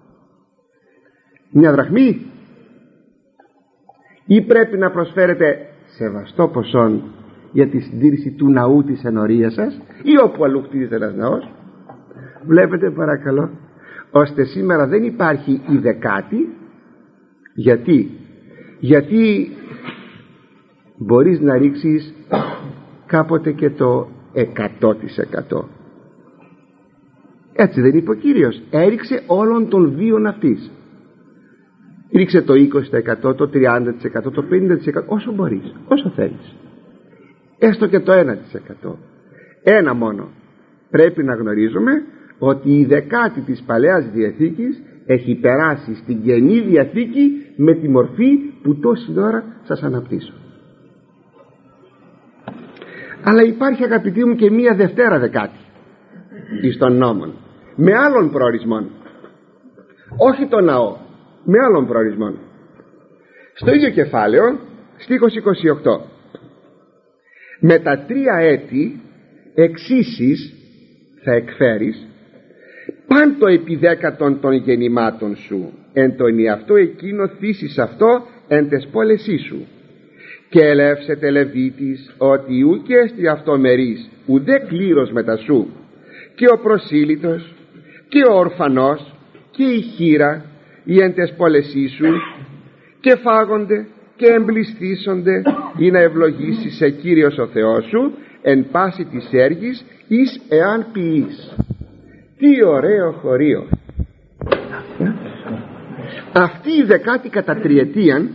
Μια δραχμή? Ή πρέπει να προσφέρετε σεβαστό ποσόν για τη συντήρηση του ναού της ενορίας σας, ή όπου αλλού χτίζεται ένας ναός? Βλέπετε, παρακαλώ, ώστε σήμερα δεν υπάρχει η δεκάτη. Γιατί? Γιατί μπορείς να ρίξεις κάποτε και το εκατό τοις εκατό. Έτσι δεν είπε ο Κύριος? Έριξε όλων των βίων αυτής. Ρίξε το είκοσι τοις εκατό, το τριάντα τοις εκατό, το πενήντα τοις εκατό, όσο μπορείς, όσο θέλεις. Έστω και το ένα τοις εκατό. Ένα μόνο. Πρέπει να γνωρίζουμε ότι η δεκάτη της Παλαιάς Διαθήκης έχει περάσει στην Καινή Διαθήκη με τη μορφή που τόση ώρα σας αναπτύσσω. Αλλά υπάρχει, αγαπητοί μου, και μία Δευτέρα Δεκάτη εις των νόμων, με άλλων προορισμών. Όχι το ναό, με άλλων προορισμών. Στο ίδιο κεφάλαιο, στίχος είκοσι οκτώ, με τα τρία έτη εξήσεις θα εκφέρεις πάντο επιδέκατον των γεννημάτων σου, εν τον εαυτό εκείνο θύσεις αυτό εν τες πόλεσί σου. Και ελεύσετε Λεβίτης ότι ουκ έστι αυτό μερίς ουδέ κλήρος μετά σου, και ο προσήλυτος και ο ορφανός και η χείρα ή εν τες πόλεσί σου, και φάγονται και εμπληστήσονται, ή να ευλογήσεις σε Κύριος ο Θεός σου εν πάση της έργης εις εάν ποιείς. Τι ωραίο χωρίο! Αυτή η δεκάτη κατά τριετίαν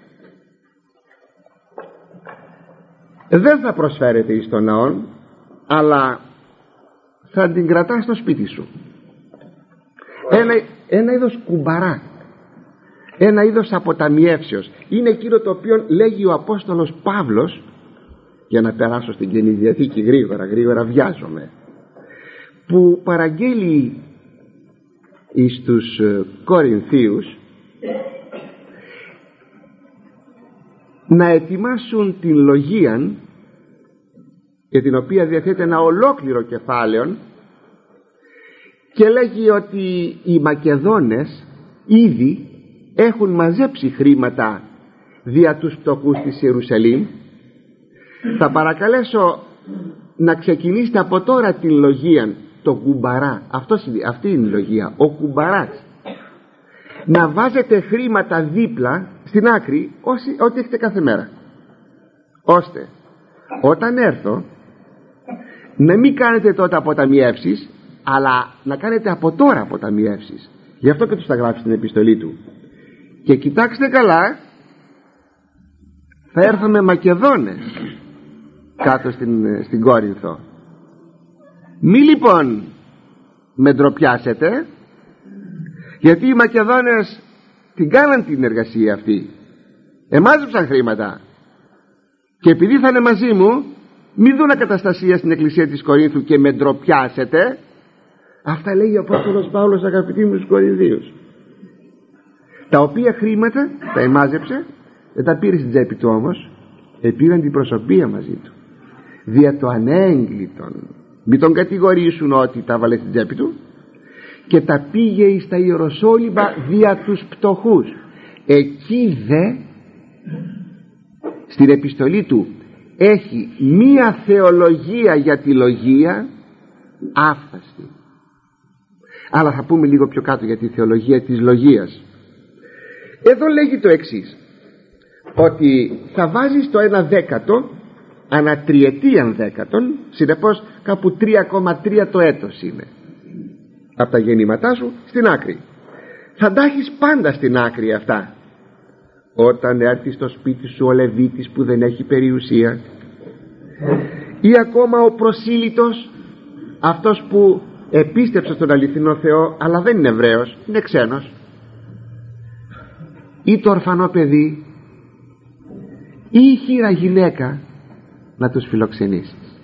δεν θα προσφέρεται εις τον ναόν, αλλά θα την κρατάς στο σπίτι σου. Ένα, ένα είδος κουμπαρά, ένα είδος αποταμιεύσεως. Είναι εκείνο το οποίο λέγει ο Απόστολος Παύλος, για να περάσω στην Καινή Διαθήκη γρήγορα, γρήγορα βιάζομαι, που παραγγέλει εις τους Κορινθίους να ετοιμάσουν την λογίαν, για την οποία διαθέτει ένα ολόκληρο κεφάλαιο, και λέγει ότι οι Μακεδόνες ήδη έχουν μαζέψει χρήματα δια τους φτωχούς της Ιερουσαλήμ. Θα παρακαλέσω να ξεκινήσετε από τώρα την λογία, το κουμπαρά. Αυτός, αυτή είναι η λογία, ο κουμπαράς. Να βάζετε χρήματα δίπλα στην άκρη, όσοι, ό,τι έχετε κάθε μέρα, ώστε όταν έρθω να μην κάνετε τότε αποταμιεύσεις, αλλά να κάνετε από τώρα αποταμιεύσεις. Γι' αυτό και τους τα γράφει στην επιστολή του. Και κοιτάξτε καλά, θα έρθουμε Μακεδόνες κάτω στην, στην Κόρινθο. Μη λοιπόν με ντροπιάσετε, γιατί οι Μακεδόνες την κάναν την εργασία αυτή, εμάζεψαν χρήματα, και επειδή θα είναι μαζί μου, μην δουν ακαταστασία στην εκκλησία της Κορίνθου και με ντροπιάσετε. Αυτά λέει ο Απόστολος Παύλος, αγαπητοί μου, στους Κορινθίους, τα οποία χρήματα τα εμάζεψε, δεν τα πήρε στην τσέπη του όμως, επήραν την προσωπία μαζί του, δια το ανέγκλητον. Μην τον κατηγορήσουν ότι τα βάλε στην τσέπη του, και τα πήγε εις τα Ιεροσόλυμα δια τους πτωχούς. Εκεί δε στην επιστολή του έχει μία θεολογία για τη λογία άφθαστη. Αλλά θα πούμε λίγο πιο κάτω για τη θεολογία της λογίας. Εδώ λέγει το εξής, ότι θα βάζεις το ένα δέκατο ανά τριετίαν δέκατον, συνεπώς κάπου τρία κόμμα τρία το έτος είναι από τα γεννήματά σου στην άκρη. Θα τα έχεις πάντα στην άκρη αυτά. Όταν έρθει στο σπίτι σου ο Λεβίτης που δεν έχει περιουσία, ή ακόμα ο προσήλυτος, αυτός που επίστεψε στον αληθινό Θεό αλλά δεν είναι Εβραίος, είναι ξένος, ή το ορφανό παιδί, ή η χήρα γυναίκα, να τους φιλοξενήσεις.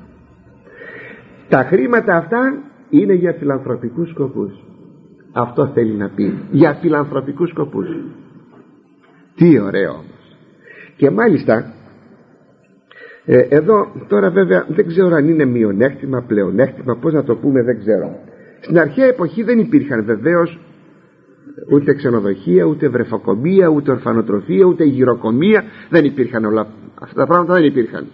Τα χρήματα αυτά είναι για φιλανθρωπικούς σκοπούς. Αυτό θέλει να πει, για φιλανθρωπικούς σκοπούς. Τι ωραίο όμως. Και μάλιστα ε, εδώ τώρα βέβαια δεν ξέρω αν είναι μειονέκτημα, πλεονέκτημα, πώς να το πούμε, δεν ξέρω. Στην αρχαία εποχή δεν υπήρχαν βεβαίως ούτε ξενοδοχεία, ούτε βρεφοκομεία, ούτε ορφανοτροφία, ούτε γυροκομεία. Δεν υπήρχαν όλα αυτά τα πράγματα, δεν υπήρχαν.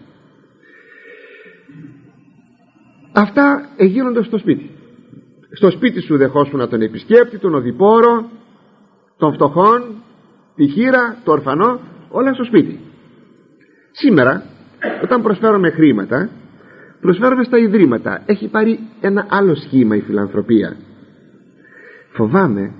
Αυτά γίνονται στο σπίτι. Στο σπίτι σου δεχόσουν τον επισκέπτη, τον οδηπόρο, τον φτωχόν, τη χήρα, το ορφανό, όλα στο σπίτι. Σήμερα όταν προσφέρουμε χρήματα, προσφέρουμε στα ιδρύματα. Έχει πάρει ένα άλλο σχήμα η φιλανθρωπία. Φοβάμαι,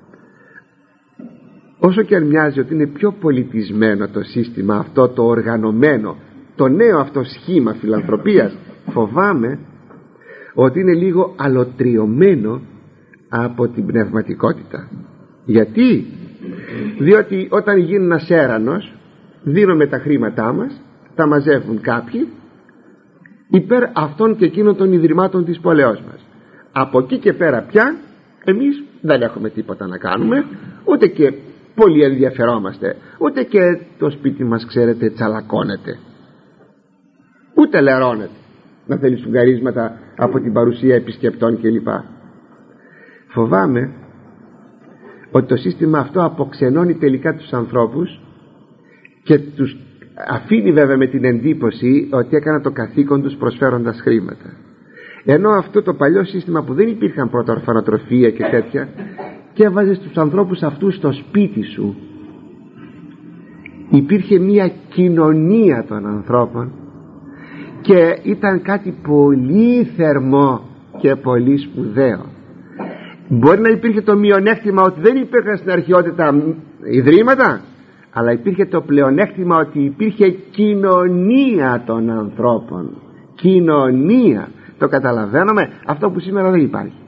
όσο και αν μοιάζει ότι είναι πιο πολιτισμένο το σύστημα αυτό, το οργανωμένο, το νέο αυτό σχήμα φιλανθρωπίας, φοβάμαι ότι είναι λίγο αλωτριωμένο από την πνευματικότητα. Γιατί? Διότι όταν γίνει ένας έρανος, δίνουμε τα χρήματά μας, τα μαζεύουν κάποιοι υπέρ αυτών και εκείνων των ιδρυμάτων της πόλεως μας. Από εκεί και πέρα πια εμείς δεν έχουμε τίποτα να κάνουμε, ούτε και πολύ ενδιαφερόμαστε, ούτε και το σπίτι μας, ξέρετε, τσαλακώνεται, ούτε λερώνεται να θέλει σουγκαρίσματα από την παρουσία επισκεπτών κλπ. Φοβάμαι ότι το σύστημα αυτό αποξενώνει τελικά τους ανθρώπους και τους αφήνει βέβαια με την εντύπωση ότι έκανα το καθήκον τους προσφέροντας χρήματα. Ενώ αυτό το παλιό σύστημα που δεν υπήρχαν πρώτα ορφανοτροφία και τέτοια, και έβαζες τους ανθρώπους αυτούς στο σπίτι σου, υπήρχε μια κοινωνία των ανθρώπων και ήταν κάτι πολύ θερμό και πολύ σπουδαίο. Μπορεί να υπήρχε το μειονέκτημα ότι δεν υπήρχαν στην αρχαιότητα ιδρύματα, αλλά υπήρχε το πλεονέκτημα ότι υπήρχε κοινωνία των ανθρώπων. Κοινωνία. Το καταλαβαίνουμε, αυτό που σήμερα δεν υπάρχει.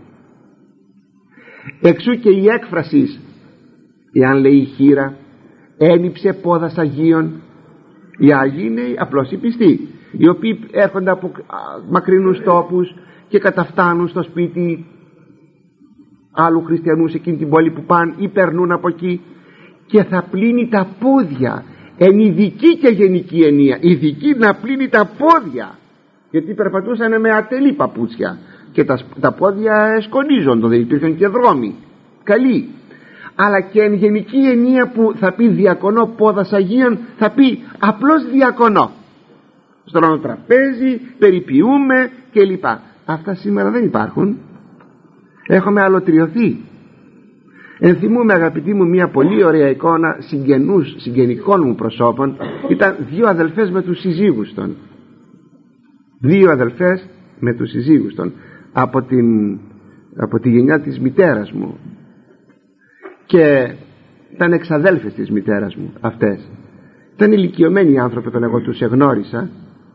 Εξού και η έκφραση, εάν λέει η χήρα ένυψε πόδας Αγίων. Οι Άγιοι είναι απλώς οι πιστοί, οι οποίοι έρχονται από μακρινούς τόπους και καταφτάνουν στο σπίτι άλλου χριστιανού σε εκείνη την πόλη που πάνε ή περνούν από εκεί, και θα πλύνει τα πόδια. Εν ειδική και γενική ενία, ειδική να πλύνει τα πόδια, γιατί περπατούσαν με ατελή παπούτσια και τα, τα πόδια σκονίζονται, δεν υπήρχαν και δρόμοι καλοί. Αλλά και εν γενική ενία που θα πει διακονώ πόδας Αγίων, θα πει απλώς διακονώ, στον τραπέζι, περιποιούμε κλπ. Αυτά σήμερα δεν υπάρχουν. Έχουμε αλωτριωθεί. Ενθυμούμε, αγαπητοί μου, μια πολύ ωραία εικόνα συγγενούς, συγγενικών μου προσώπων. Ήταν δύο αδελφές με τους συζύγους των. Δύο αδελφές με τους συζύγους των από, την, από τη γενιά της μητέρας μου, και ήταν εξαδέλφες της μητέρας μου αυτές. Ήταν ηλικιωμένοι άνθρωποι όταν εγώ τους εγνώρισα.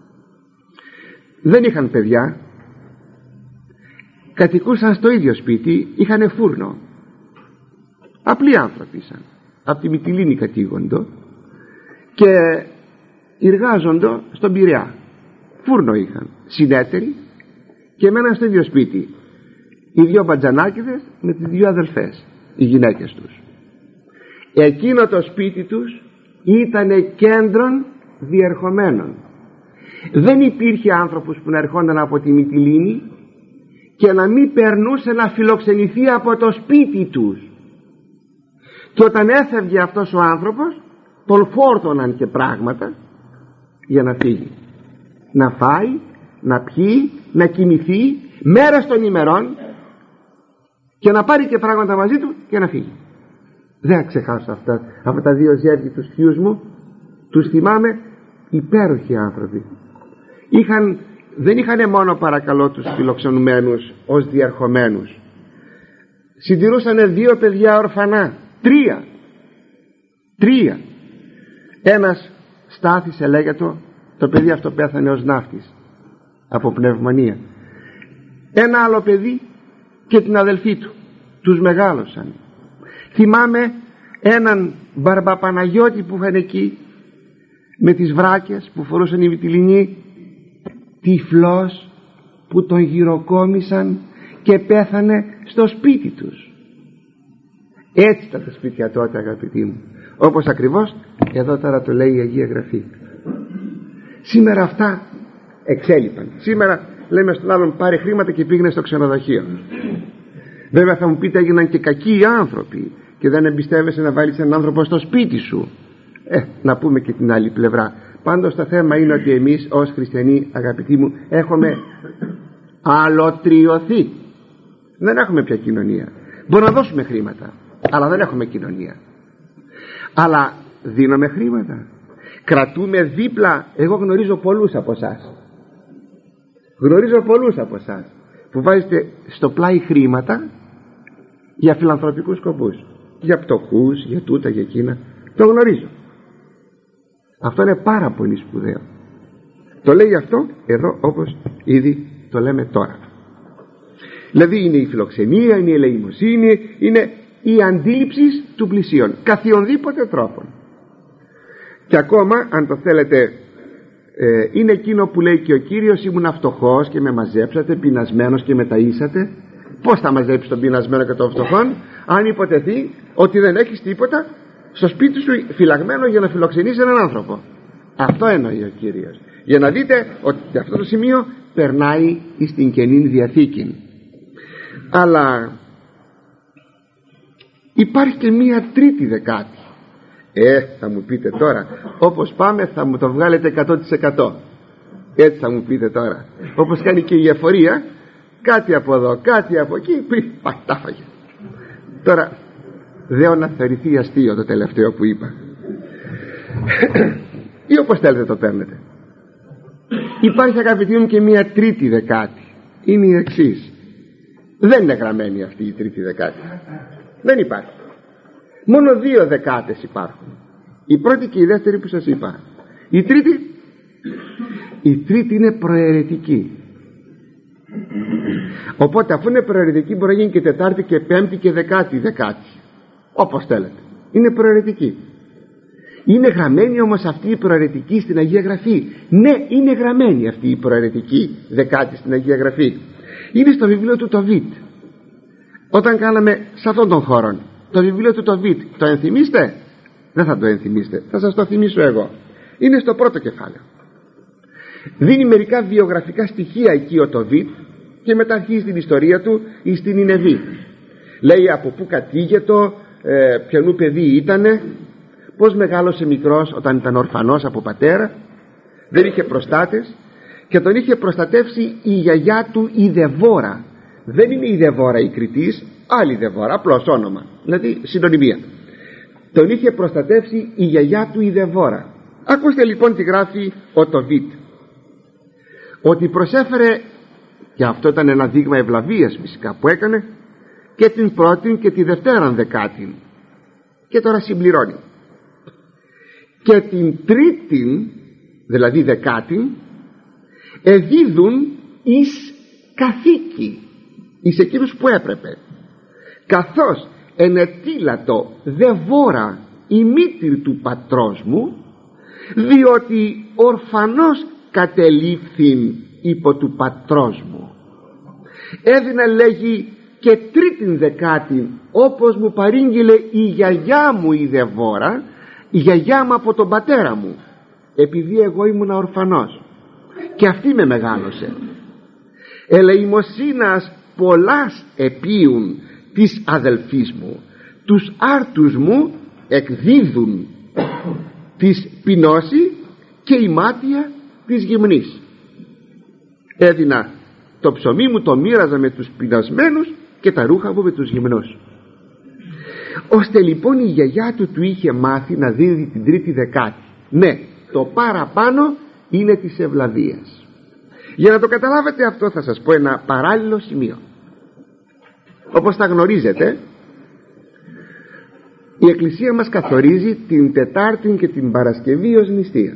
Δεν είχαν παιδιά, κατοικούσαν στο ίδιο σπίτι, είχαν φούρνο. Απλοί άνθρωποι ήσαν, από τη Μυτιλήνη κατήγοντο και εργάζοντο στον Πειραιά. Φούρνο είχαν, συνέτεροι, και μέναν στο ίδιο σπίτι οι δύο μπατζανάκηδες με τις δύο αδελφές, οι γυναίκες τους. Εκείνο το σπίτι τους ήτανε κέντρον διερχομένων. Δεν υπήρχε άνθρωπος που να ερχόνταν από τη Μυτιλήνη και να μην περνούσε να φιλοξενηθεί από το σπίτι τους. Και όταν έφευγε αυτός ο άνθρωπος, τον φόρτωναν και πράγματα για να φύγει. να φάει, να πιει, να κοιμηθεί μέρες των ημερών και να πάρει και πράγματα μαζί του και να φύγει. Δεν θα ξεχάσω αυτά, αυτά τα δύο ζεύγη τους θείους μου. Τους θυμάμαι υπέροχοι άνθρωποι. Είχαν, δεν είχαν μόνο παρακαλώ τους φιλοξενουμένους ως διερχομένους, συντηρούσαν δύο παιδιά ορφανά, τρία τρία ένας στάθησε, λέγεται, το παιδί αυτό πέθανε ως ναύτης από πνευμονία. Ένα άλλο παιδί και την αδελφή του, τους μεγάλωσαν. Θυμάμαι έναν Μπαρμπαπαναγιώτη που είχαν εκεί με τις βράκες που φορούσαν οι Μυτιληνοί, τυφλός, που τον γυροκόμισαν και πέθανε στο σπίτι τους. Έτσι ήταν τα σπίτια τότε, αγαπητοί μου, όπως ακριβώς εδώ τώρα το λέει η Αγία Γραφή. Σήμερα αυτά εξέλιπαν. Σήμερα λέμε στον άλλον πάρε χρήματα και πήγαινε στο ξενοδοχείο. Βέβαια θα μου πείτε έγιναν και κακοί οι άνθρωποι και δεν εμπιστεύεσαι να βάλεις έναν άνθρωπο στο σπίτι σου. Ε, να πούμε και την άλλη πλευρά. Πάντως το θέμα είναι ότι εμείς ως χριστιανοί, αγαπητοί μου, έχουμε αλωτριωθεί. Δεν έχουμε πια κοινωνία. Μπορούμε να δώσουμε χρήματα, αλλά δεν έχουμε κοινωνία. Αλλά δίνουμε χρήματα, κρατούμε δίπλα. Εγώ γνωρίζω πολλούς από εσάς, γνωρίζω πολλούς από εσάς που βάζετε στο πλάι χρήματα για φιλανθρωπικούς σκοπούς, για πτωχούς, για τούτα, για εκείνα. Το γνωρίζω. Αυτό είναι πάρα πολύ σπουδαίο. Το λέει αυτό εδώ όπως ήδη το λέμε τώρα. Δηλαδή είναι η φιλοξενία, είναι η ελεημοσύνη, είναι η αντίληψη του πλησίον καθιονδήποτε τρόπον. Και ακόμα αν το θέλετε ε, είναι εκείνο που λέει και ο Κύριος, ήμουν φτωχός και με μαζέψατε, πεινασμένος και με ταΐσατε. Πώς θα μαζέψεις τον πεινασμένο και τον φτωχόν αν υποτεθεί ότι δεν έχεις τίποτα στο σπίτι σου φυλαγμένο για να φιλοξενείς έναν άνθρωπο? Αυτό εννοεί ο Κύριος, για να δείτε ότι αυτό το σημείο περνάει στην Καινή Διαθήκη. Αλλά υπάρχει και μία τρίτη δεκάτη. Ε, θα μου πείτε τώρα, όπως πάμε θα μου το βγάλετε εκατό τοις εκατό. Έτσι θα μου πείτε τώρα, όπως κάνει και η εφορία, κάτι από εδώ, κάτι από εκεί, πριν πατάφαγε. Τώρα δεν να θεωρηθεί αστείο το τελευταίο που είπα ή όπως θέλετε το παίρνετε. Υπάρχει, αγαπητοί μου, και μία τρίτη δεκάτη. Είναι η εξής. Δεν είναι γραμμένη αυτή η τρίτη δεκάτη. Δεν υπάρχει. Μόνο δύο δεκάτες υπάρχουν. Η πρώτη και η δεύτερη που σας είπα. Η τρίτη Η τρίτη είναι προαιρετική. Οπότε αφού είναι προαιρετική μπορεί να γίνει και τετάρτη και πέμπτη και δεκάτη δεκάτη, όπως θέλετε. Είναι προαιρετική. Είναι γραμμένη όμως αυτή η προαιρετική στην Αγία Γραφή. Ναι, είναι γραμμένη αυτή η προαιρετική δεκάτη στην Αγία Γραφή. Είναι στο βιβλίο του Τοβίτ. Όταν κάναμε σε αυτόν τον χώρο το βιβλίο του Τοβίτ, το ενθυμίστε? Δεν θα το ενθυμίστε, θα σας το θυμίσω εγώ. Είναι στο πρώτο κεφάλαιο. Δίνει μερικά βιογραφικά στοιχεία εκεί ο Τοβίτ και μετά αρχίζει την ιστορία του εις την Νινεβή. Λέει από πού κατήγετο, ε, ποιανού παιδί ήτανε, πως μεγάλωσε μικρός όταν ήταν ορφανός από πατέρα, δεν είχε προστάτες και τον είχε προστατεύσει η γιαγιά του η Δεβόρα. Δεν είναι η Δεβόρα η Κριτής, άλλη Δεβόρα, απλώς όνομα, δηλαδή συνωνυμία. Τον είχε προστατεύσει η γιαγιά του η Δεβόρα. Ακούστε λοιπόν τι γράφει ο Τοβίτ, ότι προσέφερε, και αυτό ήταν ένα δείγμα ευλαβίας φυσικά που έκανε, και την πρώτη και τη δευτέραν δεκάτη, και τώρα συμπληρώνει, και την τρίτη δηλαδή δεκάτη εδίδουν εις καθήκη, εις εκείνους που έπρεπε, καθώς ενετήλατο Δεβόρα η μήτρη του πατρός μου, διότι ορφανός κατελήφθην υπό του πατρός μου. Έδινα, λέγει, και τρίτην δεκάτη, όπως μου παρήγγειλε η γιαγιά μου η Δεβόρα, η γιαγιά μου από τον πατέρα μου, επειδή εγώ ήμουν ορφανός και αυτή με μεγάλωσε. Ελεημοσύνας πολλάς επίουν της αδελφής μου, τους άρτους μου εκδίδουν της πεινώση και η μάτια της γυμνής. Έδινα το ψωμί μου, το μοίραζα με τους πεινασμένους και τα ρούχα μου με τους γυμνούς. Ώστε λοιπόν η γιαγιά του του είχε μάθει να δίδει την τρίτη δεκάτη. Ναι, το παραπάνω είναι της ευλαβίας. Για να το καταλάβετε αυτό θα σας πω ένα παράλληλο σημείο. Όπως τα γνωρίζετε, η Εκκλησία μας καθορίζει την Τετάρτη και την Παρασκευή ως νηστεία.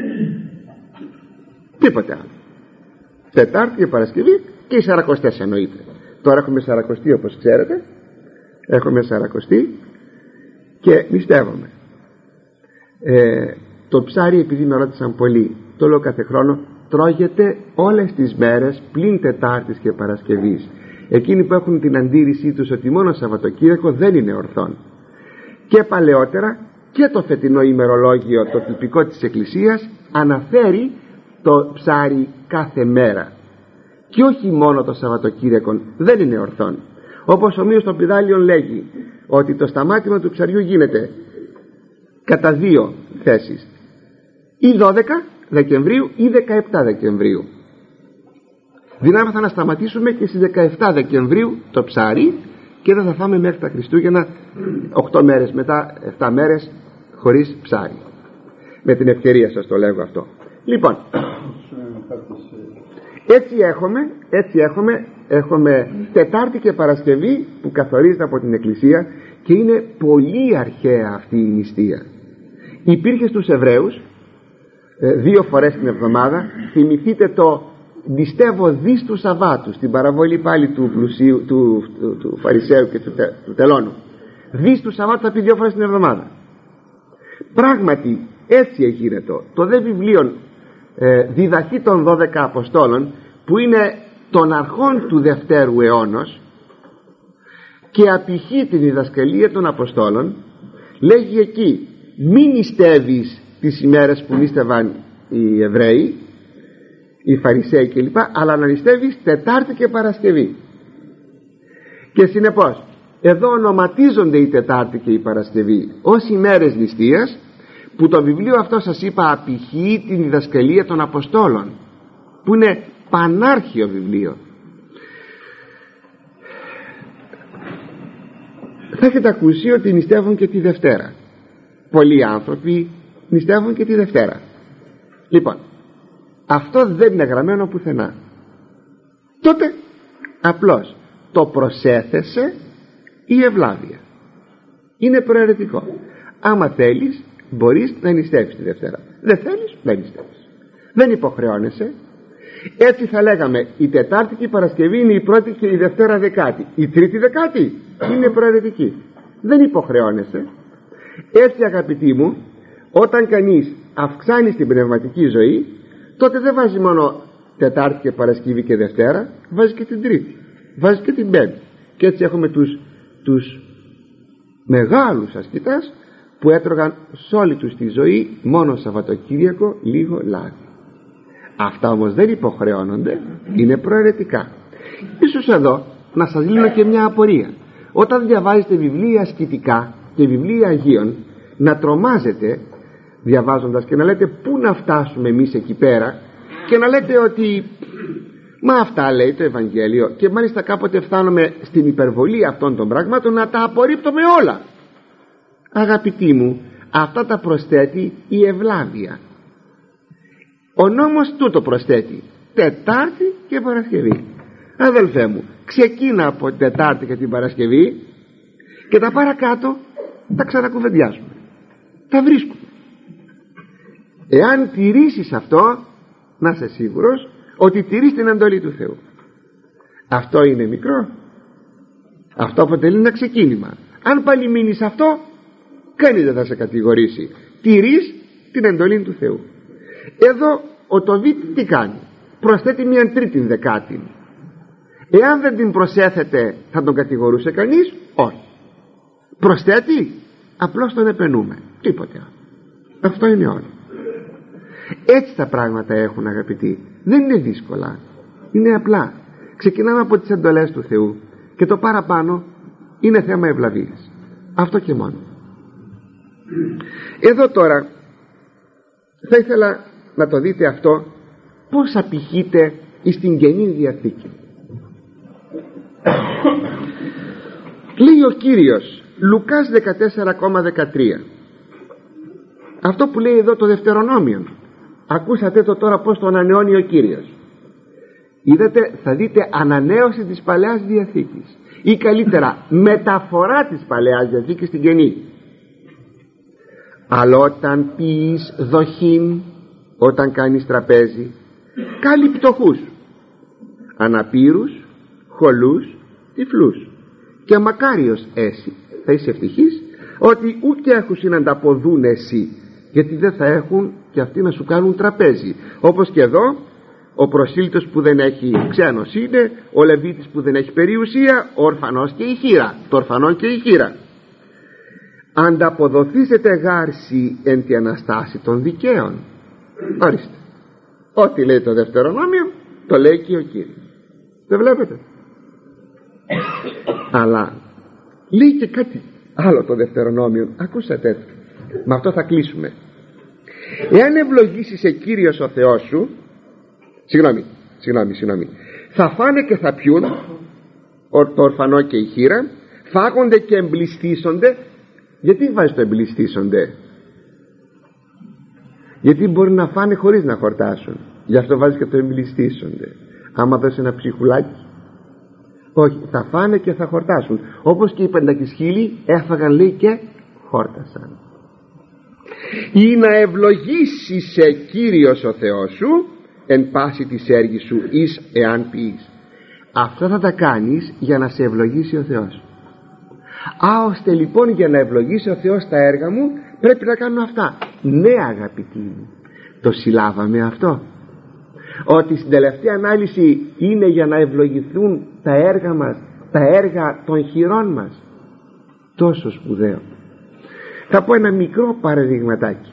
Τίποτε άλλο. Τετάρτη και Παρασκευή και οι Σαρακοστές εννοείται. Τώρα έχουμε Σαρακοστή, όπως ξέρετε. Έχουμε Σαρακοστή και νηστεύομαι. ε, Το ψάρι, επειδή με ρώτησαν πολύ, το λέω κάθε χρόνο, τρώγεται όλες τις μέρες πλην Τετάρτης και Παρασκευής. Εκείνοι που έχουν την αντίρρησή τους ότι μόνο Σαββατοκύριακο δεν είναι ορθόν. Και παλαιότερα και το φετινό ημερολόγιο, το τυπικό της Εκκλησίας, αναφέρει το ψάρι κάθε μέρα και όχι μόνο το Σαββατοκύριακο, δεν είναι ορθόν. Όπως ομοίως το Πηδάλιον λέγει ότι το σταμάτημα του ψαριού γίνεται κατά δύο θέσεις, ή δώδεκα Δεκεμβρίου ή δεκαεπτά Δεκεμβρίου. Δυνάμεθα να σταματήσουμε και στις δεκαεπτά Δεκεμβρίου το ψάρι και δεν θα φάμε μέχρι τα Χριστούγεννα οκτώ μέρες μετά, επτά μέρες χωρίς ψάρι. Με την ευκαιρία σας το λέγω αυτό. Λοιπόν, έτσι έχουμε, έτσι έχουμε, έχουμε Τετάρτη και Παρασκευή που καθορίζεται από την Εκκλησία και είναι πολύ αρχαία αυτή η νηστεία. Υπήρχε στους Εβραίους δύο φορές την εβδομάδα. Θυμηθείτε το νηστεύω δις του Σαββάτου στην παραβολή πάλι του, πλουσίου, του, του, του Φαρισαίου και του, τε, του τελώνου. Δις του Σαββάτου θα πει δύο φορές την εβδομάδα. Πράγματι έτσι έγινε το, το δε βιβλίο ε, διδαχή των δώδεκα Αποστόλων, που είναι των αρχών του Δευτέρου αιώνος και απηχεί την διδασκαλία των Αποστόλων. Λέγει εκεί μην νηστεύεις τις ημέρες που νήστευαν οι Εβραίοι, οι Φαρισαίοι κλπ, αλλά να νηστεύεις Τετάρτη και Παρασκευή. Και συνεπώς εδώ ονοματίζονται η Τετάρτη και η Παρασκευή ως ημέρες νηστείας, που το βιβλίο αυτό σας είπα απηχεί την διδασκαλία των Αποστόλων, που είναι πανάρχιο βιβλίο. Θα έχετε ακούσει ότι νηστεύουν και τη Δευτέρα. Πολλοί άνθρωποι νηστεύουν και τη Δευτέρα. Λοιπόν, αυτό δεν είναι γραμμένο πουθενά. Τότε απλώς το προσέθεσε η ευλάβεια. Είναι προαιρετικό. Άμα θέλεις μπορείς να νηστεύεις τη Δευτέρα, δεν θέλεις δεν νηστεύεις, δεν υποχρεώνεσαι. Έτσι θα λέγαμε η Τετάρτη και η Παρασκευή είναι η πρώτη και η Δευτέρα Δεκάτη. Η Τρίτη Δεκάτη είναι προαιρετική, δεν υποχρεώνεσαι. Έτσι αγαπητοί μου, όταν κανείς αυξάνει στην πνευματική ζωή, τότε δεν βάζει μόνο Τετάρτη και Παρασκευή και Δευτέρα, βάζει και την Τρίτη, βάζει και την Πέμπτη. Και έτσι έχουμε τους, τους μεγάλους ασκητάς που έτρωγαν σε όλη τους τη ζωή μόνο Σαββατοκύριακο λίγο λάδι. Αυτά όμως δεν υποχρεώνονται, είναι προαιρετικά. Ίσως εδώ να σας λύνω και μια απορία. Όταν διαβάζετε βιβλία ασκητικά και βιβλία Αγίων, να τρομάζετε διαβάζοντας και να λέτε πού να φτάσουμε εμείς εκεί πέρα, και να λέτε ότι μα αυτά λέει το Ευαγγέλιο, και μάλιστα κάποτε φτάνουμε στην υπερβολή αυτών των πραγμάτων να τα απορρίπτουμε όλα. Αγαπητοί μου, αυτά τα προσθέτει η ευλάβεια. Ο νόμος τούτο προσθέτει Τετάρτη και Παρασκευή. Αδελφέ μου, ξεκίνα από την Τετάρτη και την Παρασκευή και τα παρακάτω τα ξανακουβεντιάζουμε, τα βρίσκουμε. Εάν τηρήσεις αυτό, να είσαι σίγουρος ότι τηρείς την εντολή του Θεού. Αυτό είναι μικρό, αυτό αποτελεί ένα ξεκίνημα. Αν πάλι μείνεις αυτό, κανείς δεν θα σε κατηγορήσει. Τηρείς την εντολή του Θεού. Εδώ ο Τοβίτ τι κάνει? Προσθέτει μια τρίτη δεκάτη. Εάν δεν την προσέθετε, θα τον κατηγορούσε κανείς? Όχι. Προσθέτει, απλώς τον επενούμε, τίποτε άλλο. Αυτό είναι όλο. Έτσι τα πράγματα έχουν, αγαπητοί. Δεν είναι δύσκολα, είναι απλά. Ξεκινάμε από τις εντολές του Θεού και το παραπάνω είναι θέμα ευλαβίας. Αυτό και μόνο. Εδώ τώρα θα ήθελα να το δείτε αυτό, πώς απηχείται εις την Καινή Διαθήκη. Λέει ο Κύριος, Λουκάς δεκατέσσερα δεκατρία, αυτό που λέει εδώ το Δευτερονόμιο. Ακούσατε το τώρα πως το ανανεώνει ο Κύριος. Είδατε, θα δείτε ανανέωση της Παλαιάς Διαθήκης, ή καλύτερα μεταφορά της Παλαιάς Διαθήκης στην Καινή. Αλλά όταν πεις δοχήν, όταν κάνεις τραπέζι, κάλει πτωχούς, αναπήρους, χολούς, τυφλούς, και μακάριος εσύ, θα είσαι ευτυχής, ότι ούτε έχουν συνανταποδούν εσύ, γιατί δεν θα έχουν και αυτοί να σου κάνουν τραπέζι. Όπως και εδώ, ο προσήλυτος που δεν έχει ξένος είναι, ο Λεβίτης που δεν έχει περιουσία, ο ορφανός και η χήρα, το ορφανό και η χήρα. Ανταποδοθήσετε γάρση εν τη Αναστάση των δικαίων. Ορίστε, ό,τι λέει το Δευτερονόμιο το λέει και ο Κύριος. Δεν βλέπετε? Αλλά λέει και κάτι άλλο το Δευτερονόμιο. Ακούσατε το. Με αυτό θα κλείσουμε. Εάν ευλογήσεις σε Κύριος ο Θεός σου, συγγνώμη, συγγνώμη, συγγνώμη, θα φάνε και θα πιούν, το ορφανό και η χήρα, φάγονται και εμπληστήσονται. Γιατί βάζει το εμπληστήσονται? Γιατί μπορεί να φάνε χωρίς να χορτάσουν. Γι' αυτό βάζει και το εμπληστήσονται. Άμα δώσει ένα ψυχουλάκι, όχι, θα φάνε και θα χορτάσουν. Όπως και οι πεντακισχύλοι έφαγαν, λέει, και χόρτασαν. Ή να ευλογήσεις σε Κύριος ο Θεός σου εν πάση της έργης σου, εις εάν πεις. Αυτά θα τα κάνεις για να σε ευλογήσει ο Θεός. Α, ώστε λοιπόν για να ευλογήσει ο Θεός τα έργα μου πρέπει να κάνω αυτά. Ναι, αγαπητοί μου, το συλλάβαμε αυτό, ότι στην τελευταία ανάλυση είναι για να ευλογηθούν τα έργα μας, τα έργα των χειρών μας. Τόσο σπουδαίο. Θα πω ένα μικρό παραδειγματάκι.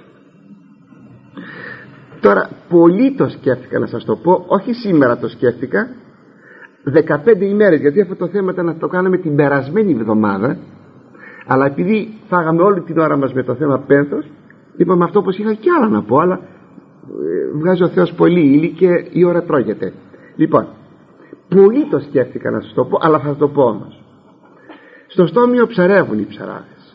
Τώρα πολύ το σκέφτηκα να σας το πω, όχι σήμερα το σκέφτηκα, δεκαπέντε ημέρες, γιατί αυτό το θέμα ήταν να το κάνουμε την περασμένη εβδομάδα, αλλά επειδή φάγαμε όλη την ώρα μας με το θέμα πένθος, είπαμε αυτό, πως είχα κι άλλα να πω, αλλά ε, βγάζει ο Θεός πολύ ύλη και η ώρα τρώγεται. Λοιπόν, πολύ το σκέφτηκα να σας το πω, αλλά θα το πω όμως. Στο στόμιο ψαρεύουν οι ψαράδες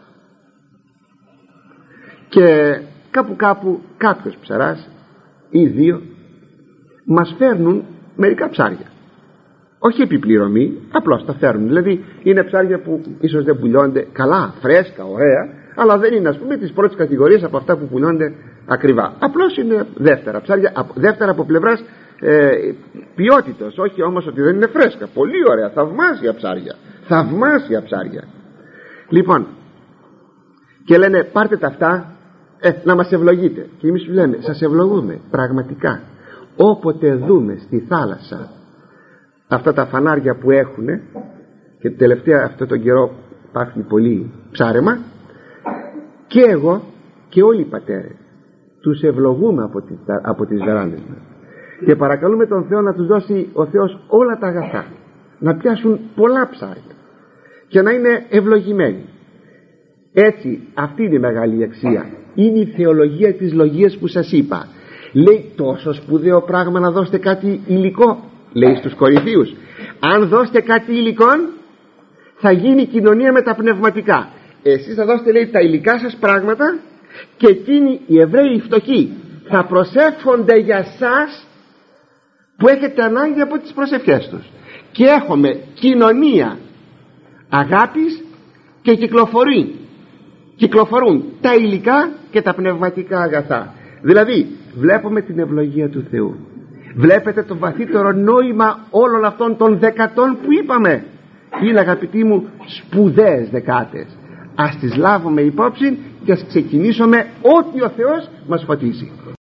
και κάπου κάπου κάποιος ψαράς ή δύο μας φέρνουν μερικά ψάρια, όχι επιπληρωμή, απλώς τα φέρνουν. Δηλαδή είναι ψάρια που ίσως δεν πουλιώνται καλά, φρέσκα, ωραία, αλλά δεν είναι, ας πούμε, της πρώτης κατηγορίας από αυτά που πουλιώνται ακριβά. Απλώς είναι δεύτερα ψάρια, δεύτερα από πλευράς ε, ποιότητος, όχι όμως ότι δεν είναι φρέσκα. Πολύ ωραία, θαυμάσια ψάρια, θαυμάσια ψάρια. Λοιπόν, και λένε πάρτε τα αυτά, ε, να μας ευλογείτε. Και εμείς λέμε σας ευλογούμε πραγματικά. Όποτε δούμε στη θάλασσα αυτά τα φανάρια που έχουν, και τελευταία αυτό τον καιρό υπάρχει πολύ ψάρεμα, και εγώ και όλοι οι πατέρες τους ευλογούμε από τις, από τις βεράνες μας και παρακαλούμε τον Θεό να τους δώσει ο Θεός όλα τα αγαθά, να πιάσουν πολλά ψάρια και να είναι ευλογημένοι. Έτσι, αυτή είναι η μεγάλη αξία. Είναι η θεολογία της λογίας που σας είπα. Λέει τόσο σπουδαίο πράγμα να δώσετε κάτι υλικό, λέει στους Κορινθίους. Αν δώσετε κάτι υλικό, θα γίνει κοινωνία με τα πνευματικά. Εσείς θα δώσετε, λέει, τα υλικά σας πράγματα, και εκείνοι οι Εβραίοι οι φτωχοί θα προσεύχονται για σας που έχετε ανάγκη από τις προσευχές τους. Και έχουμε κοινωνία αγάπης και κυκλοφορεί κυκλοφορούν τα υλικά και τα πνευματικά αγαθά. Δηλαδή βλέπουμε την ευλογία του Θεού. Βλέπετε το βαθύτερο νόημα όλων αυτών των δεκατών που είπαμε. Είναι, αγαπητοί μου, σπουδαίες δεκάτες. Ας τις λάβουμε υπόψη και ας ξεκινήσουμε ό,τι ο Θεός μας φωτίζει.